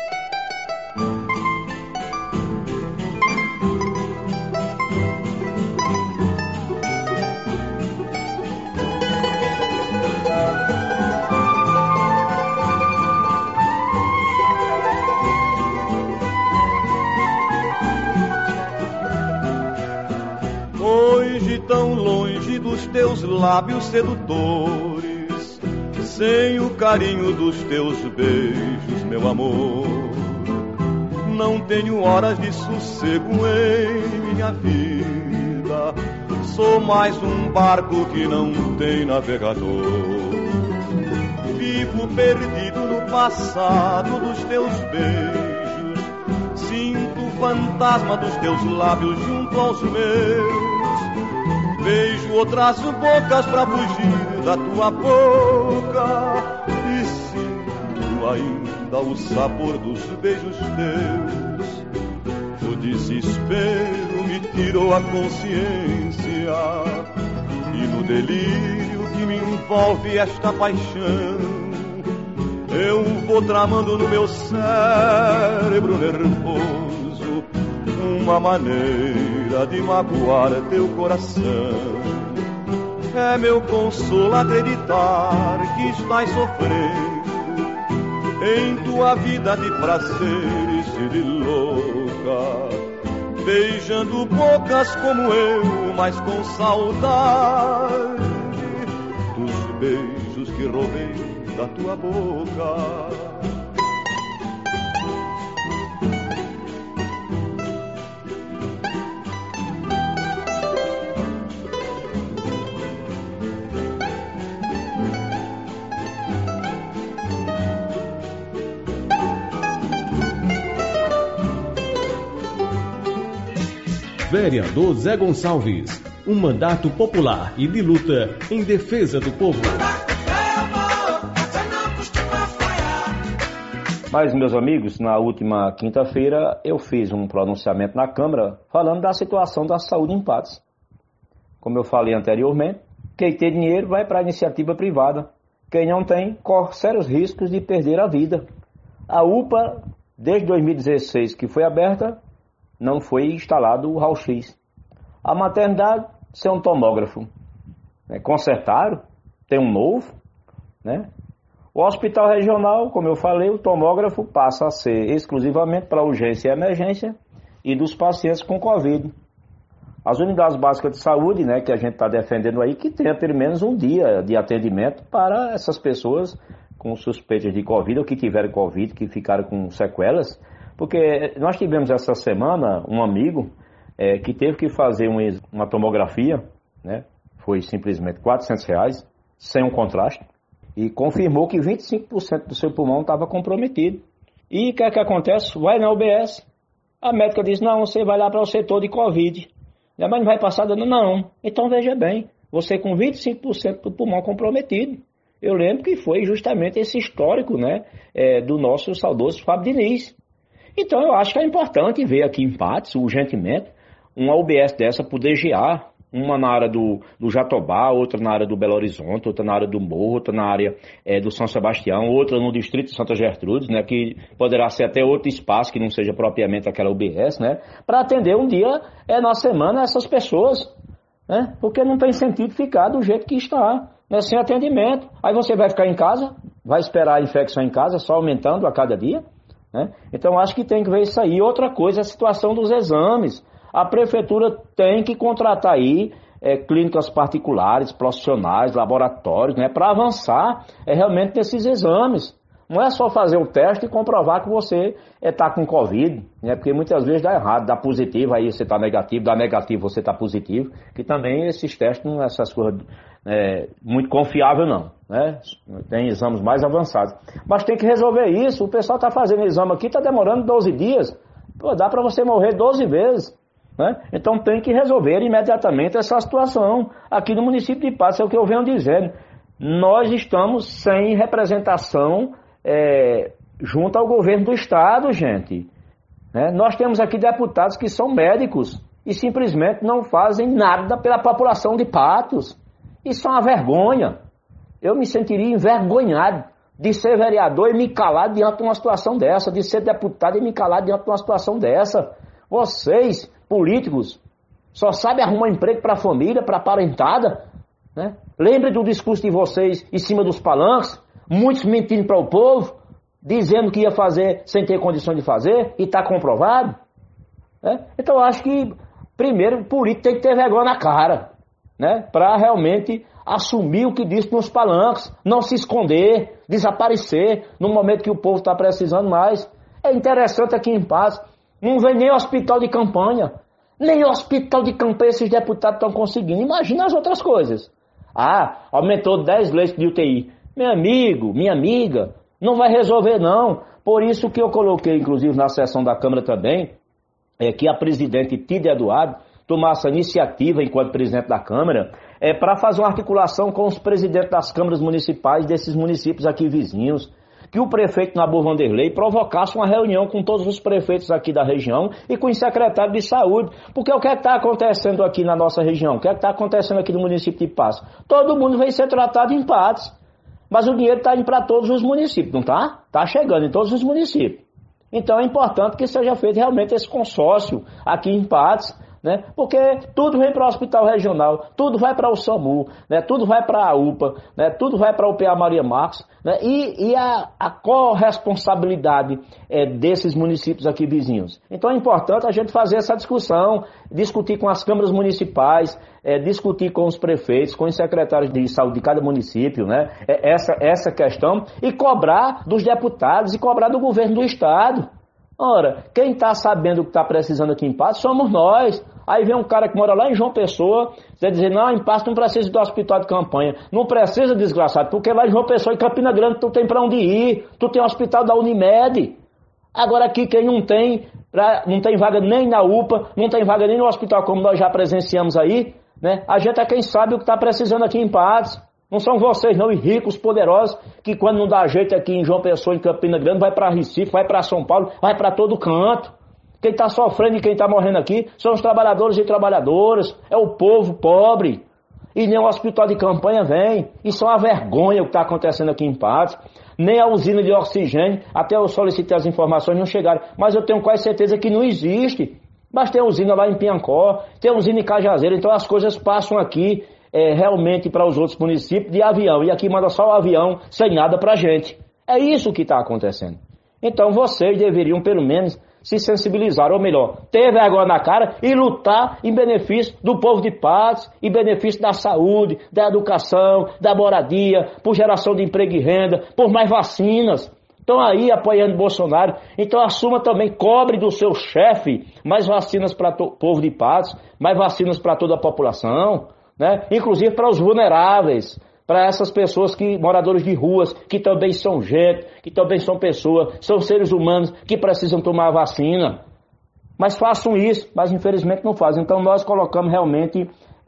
Tão longe dos teus lábios sedutores, sem o carinho dos teus beijos, meu amor, não tenho horas de sossego em minha vida. Sou mais um barco que não tem navegador. Vivo perdido no passado dos teus beijos, sinto o fantasma dos teus lábios junto aos meus. Vejo outras bocas pra fugir da tua boca e sinto ainda o sabor dos beijos teus. O desespero me tirou a consciência e no delírio que me envolve esta paixão, eu vou tramando no meu cérebro nervoso uma maneira de magoar teu coração. É meu consolo acreditar que estás sofrendo em tua vida de prazeres e de louca, beijando bocas como eu, mas com saudade dos beijos que roubei da tua boca. Vereador Zé Gonçalves, um mandato popular e de luta em defesa do povo. Mas, meus amigos, na última quinta-feira eu fiz um pronunciamento na Câmara falando da situação da saúde em Patos. Como eu falei anteriormente, quem tem dinheiro vai para a iniciativa privada. Quem não tem, corre sérios riscos de perder a vida. A U P A, desde dois mil e dezesseis que foi aberta, não foi instalado o raio-x. A maternidade, sem um tomógrafo. Né? Consertaram, tem um novo. Né? O hospital regional, como eu falei, o tomógrafo passa a ser exclusivamente para urgência e emergência e dos pacientes com Covid. as unidades básicas de saúde, né, que a gente está defendendo aí, que tenha pelo menos um dia de atendimento para essas pessoas com suspeitas de Covid ou que tiveram Covid, que ficaram com sequelas. Porque nós tivemos essa semana um amigo é, que teve que fazer um, uma tomografia, né, foi simplesmente quatrocentos reais, sem um contraste, e confirmou que vinte e cinco por cento do seu pulmão estava comprometido. E o que é que acontece? Vai na U B S. A médica diz, não, você vai lá para o setor de Covid. Mas não vai passar dando, não. Então veja bem, você com vinte e cinco por cento do pulmão comprometido. Eu lembro que foi justamente esse histórico, né, é, do nosso saudoso Fábio Diniz. Então eu acho que é importante ver aqui em Patos, urgentemente, uma U B S dessa poder gear, uma na área do, do Jatobá, outra na área do Belo Horizonte, outra na área do Morro, outra na área é, do São Sebastião, outra no distrito de Santa Gertrudes, né, que poderá ser até outro espaço que não seja propriamente aquela U B S, né, para atender um dia é, na semana essas pessoas, né, porque não tem sentido ficar do jeito que está, né, sem atendimento. Aí você vai ficar em casa, vai esperar a infecção em casa só aumentando a cada dia, né? Então acho que tem que ver isso aí. Outra coisa é a situação dos exames. A prefeitura tem que contratar aí é, clínicas particulares, profissionais, laboratórios, né, para avançar é, realmente nesses exames. Não é só fazer o teste e comprovar que você está é, com Covid, né, porque muitas vezes dá errado, dá positivo, aí você está negativo, dá negativo, você está positivo, que também esses testes não são essas coisas é, muito confiáveis não, né, tem exames mais avançados. Mas tem que resolver isso, o pessoal está fazendo exame aqui, está demorando doze dias, pô, dá para você morrer doze vezes. Né? Então tem que resolver imediatamente essa situação aqui no município de Patos, é o que eu venho dizendo. Nós estamos sem representação é, junto ao governo do estado, gente. Né? Nós temos aqui deputados que são médicos e simplesmente não fazem nada pela população de Patos. Isso é uma vergonha. Eu me sentiria envergonhado de ser vereador e me calar diante de uma situação dessa, de ser deputado e me calar diante de uma situação dessa. Vocês, políticos, só sabem arrumar emprego para a família, para a parentada, né? Lembre do discurso de vocês em cima dos palanques, muitos mentindo para o povo, dizendo que ia fazer sem ter condições de fazer, e está comprovado. Né? Então eu acho que, primeiro, o político tem que ter vergonha na cara, né? Para realmente assumir o que disse nos palanques, não se esconder, desaparecer no momento que o povo está precisando mais. É interessante aqui em Paz. Não vem nem hospital de campanha. Nem hospital de campanha esses deputados estão conseguindo. Imagina as outras coisas. Ah, aumentou dez leitos de U T I. Meu amigo, minha amiga, não vai resolver não. Por isso que eu coloquei, inclusive, na sessão da Câmara também, é que a presidente Tida Eduardo tomasse a iniciativa, enquanto presidente da Câmara, é, para fazer uma articulação com os presidentes das câmaras municipais desses municípios aqui vizinhos. Que o prefeito Nabu Vanderlei provocasse uma reunião com todos os prefeitos aqui da região e com os secretários de saúde. Porque o que é que está acontecendo aqui na nossa região? O que é que está acontecendo aqui no município de Patos? Todo mundo vem ser tratado em Patos. Mas o dinheiro está indo para todos os municípios, não está? Está chegando em todos os municípios. Então é importante que seja feito realmente esse consórcio aqui em Patos, né? Porque tudo vem para o hospital regional, tudo vai para o SAMU, né? Tudo vai para a U P A, né? Tudo vai para o P A Maria Marcos, né? E, e a, a corresponsabilidade é, desses municípios aqui vizinhos. Então é importante a gente fazer essa discussão, discutir com as câmaras municipais, é, discutir com os prefeitos, com os secretários de saúde de cada município, né? É, essa, essa questão, e cobrar dos deputados e cobrar do governo do estado. Ora, quem está sabendo o que está precisando aqui em Patos somos nós. Aí vem um cara que mora lá em João Pessoa, você dizer, não, em Patos não precisa do hospital de campanha. Não precisa, desgraçado, porque lá em João Pessoa e Campina Grande tu tem para onde ir. Tu tem o hospital da Unimed. Agora aqui quem não tem, pra, não tem vaga nem na U P A, não tem vaga nem no hospital como nós já presenciamos aí, né? A gente é quem sabe o que está precisando aqui em Patos. Não são vocês não, os ricos, poderosos, que quando não dá jeito aqui em João Pessoa, em Campina Grande, vai para Recife, vai para São Paulo, vai para todo canto. Quem está sofrendo e quem está morrendo aqui são os trabalhadores e trabalhadoras, é o povo pobre. E nem o hospital de campanha vem. Isso é uma vergonha o que está acontecendo aqui em Patos. Nem a usina de oxigênio, até eu solicitei as informações, não chegaram. Mas eu tenho quase certeza que não existe. Mas tem usina lá em Piancó, tem usina em Cajazeiro, então as coisas passam aqui. É, realmente para os outros municípios de avião, e aqui manda só o avião sem nada para a gente. É isso que está acontecendo. Então vocês deveriam pelo menos se sensibilizar, ou melhor, ter vergonha na cara e lutar em benefício do povo de Patos, em benefício da saúde, da educação, da moradia, por geração de emprego e renda, por mais vacinas. Estão aí apoiando Bolsonaro. Então assuma também, cobre do seu chefe mais vacinas para o povo de Patos, mais vacinas para toda a população, né? Inclusive para os vulneráveis, para essas pessoas que, moradores de ruas, que também são gente, que também são pessoas, são seres humanos que precisam tomar a vacina. Mas façam isso, mas infelizmente não fazem. Então nós colocamos realmente,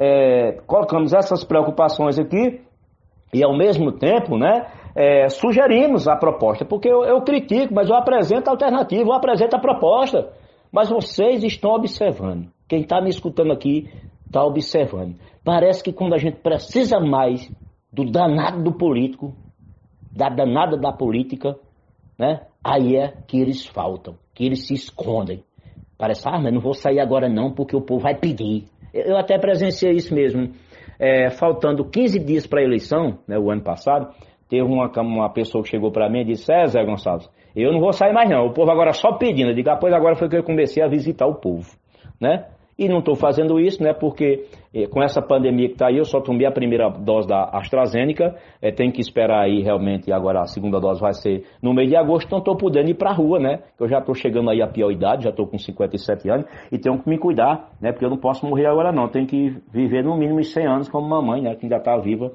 é, colocamos essas preocupações aqui e ao mesmo tempo, né, é, sugerimos a proposta, porque eu, eu critico, mas eu apresento a alternativa, eu apresento a proposta. Mas vocês estão observando, quem está me escutando aqui está observando. Parece que quando a gente precisa mais do danado do político, da danada da política, né? Aí é que eles faltam, que eles se escondem. Parece, ah, mas não vou sair agora não, porque o povo vai pedir. Eu até presenciei isso mesmo. É, faltando quinze dias para a eleição, né, o ano passado, teve uma, uma pessoa que chegou para mim e disse, é, Zé Gonçalves, eu não vou sair mais não, o povo agora só pedindo. Eu digo, ah, pois agora foi que eu comecei a visitar o povo, né? E não estou fazendo isso, né, porque eh, com essa pandemia que está aí, eu só tomei a primeira dose da AstraZeneca, eh, tenho que esperar aí realmente, agora a segunda dose vai ser no mês de agosto, então estou podendo ir para a rua, né, que eu já estou chegando aí à pior idade, já estou com cinquenta e sete anos, e tenho que me cuidar, né, porque eu não posso morrer agora não, tenho que viver no mínimo cem anos como mamãe, né, que ainda está viva,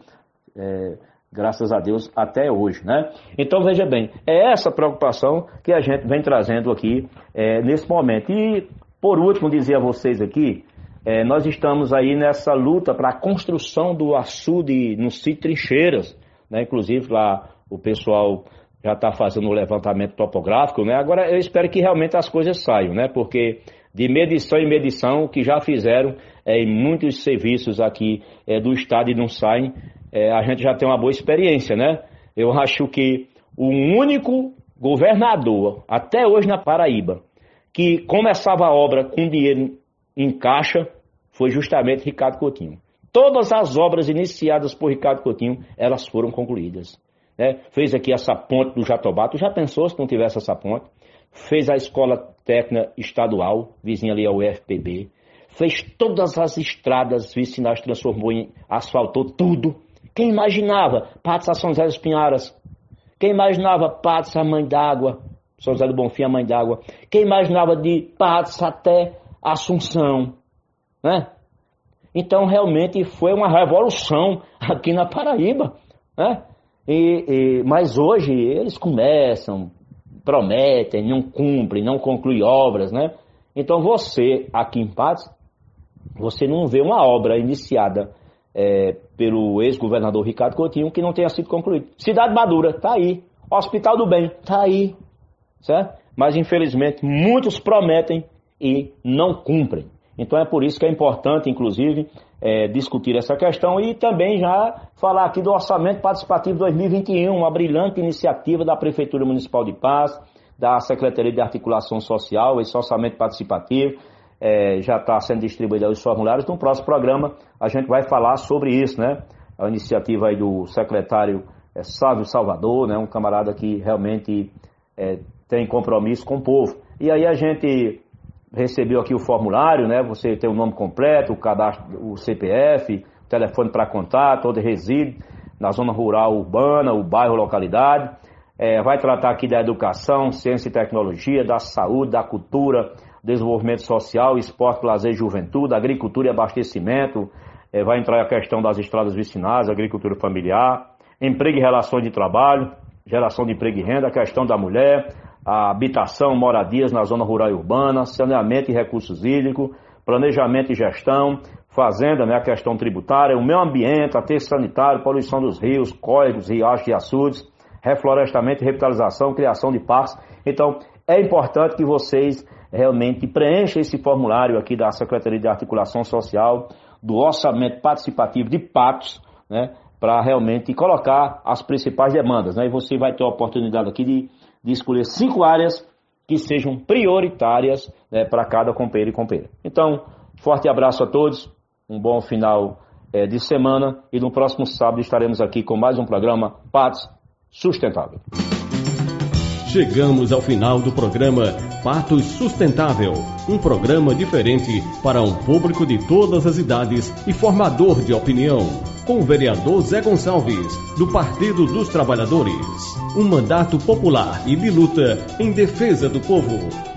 é, graças a Deus, até hoje, né. Então veja bem, é essa preocupação que a gente vem trazendo aqui é, nesse momento. E por último, dizer a vocês aqui, é, nós estamos aí nessa luta para a construção do açude no sítio Trincheiras, né? Inclusive lá o pessoal já está fazendo o levantamento topográfico, né? Agora eu espero que realmente as coisas saiam, né? Porque de medição em medição que já fizeram é, em muitos serviços aqui é, do estado e não saem, é, a gente já tem uma boa experiência, né? Eu acho que o único governador até hoje na Paraíba que começava a obra com dinheiro em caixa foi justamente Ricardo Coutinho. Todas as obras iniciadas por Ricardo Coutinho, elas foram concluídas, né? Fez aqui essa ponte do Jatobá, tu já pensou se não tivesse essa ponte? Fez a Escola Técnica Estadual, vizinha ali ao U F P B, fez todas as estradas vicinais, transformou em, asfaltou tudo. Quem imaginava Patos a São José dos Pinharas? Quem imaginava Patos a Mãe d'Água? São José do Bonfim, a Mãe d'Água. Quem imaginava de Patos até Assunção, né? Então realmente foi uma revolução aqui na Paraíba, né? E, e, mas hoje eles começam, prometem, não cumprem, não concluem obras, né? Então você aqui em Patos, você não vê uma obra iniciada é, pelo ex-governador Ricardo Coutinho que não tenha sido concluída. Cidade Madura, tá aí. Hospital do Bem, tá aí. Certo? Mas infelizmente muitos prometem e não cumprem. Então é por isso que é importante, inclusive, é, discutir essa questão e também já falar aqui do Orçamento Participativo dois mil e vinte e um, uma brilhante iniciativa da Prefeitura Municipal de Patos, da Secretaria de Articulação Social. Esse Orçamento Participativo é, já está sendo distribuído aos formulários. No próximo programa a gente vai falar sobre isso, né? A iniciativa aí do secretário é, Sávio Salvador, né? Um camarada que realmente é, tem compromisso com o povo. E aí a gente recebeu aqui o formulário, né? Você tem o nome completo, o cadastro, o C P F, o telefone para contato, onde reside, na zona rural urbana, o bairro, localidade. É, vai tratar aqui da educação, ciência e tecnologia, da saúde, da cultura, desenvolvimento social, esporte, lazer e juventude, agricultura e abastecimento. É, vai entrar a questão das estradas vicinais, agricultura familiar, emprego e relações de trabalho, geração de emprego e renda, a questão da mulher, a habitação, moradias na zona rural e urbana, saneamento e recursos hídricos, planejamento e gestão, fazenda, né, a questão tributária, o meio ambiente, aterro sanitário, poluição dos rios, córregos, riachos e açudes, reflorestamento e revitalização, criação de parques. Então, é importante que vocês realmente preencham esse formulário aqui da Secretaria de Articulação Social, do Orçamento Participativo de Patos, né, para realmente colocar as principais demandas, né? E você vai ter a oportunidade aqui de, de escolher cinco áreas que sejam prioritárias, né, para cada companheiro e companheira. Então, forte abraço a todos, um bom final é, de semana e no próximo sábado estaremos aqui com mais um programa Patos Sustentável. Chegamos ao final do programa Patos Sustentável, um programa diferente para um público de todas as idades e formador de opinião, com o vereador Zé Gonçalves, do Partido dos Trabalhadores. Um mandato popular e de luta em defesa do povo.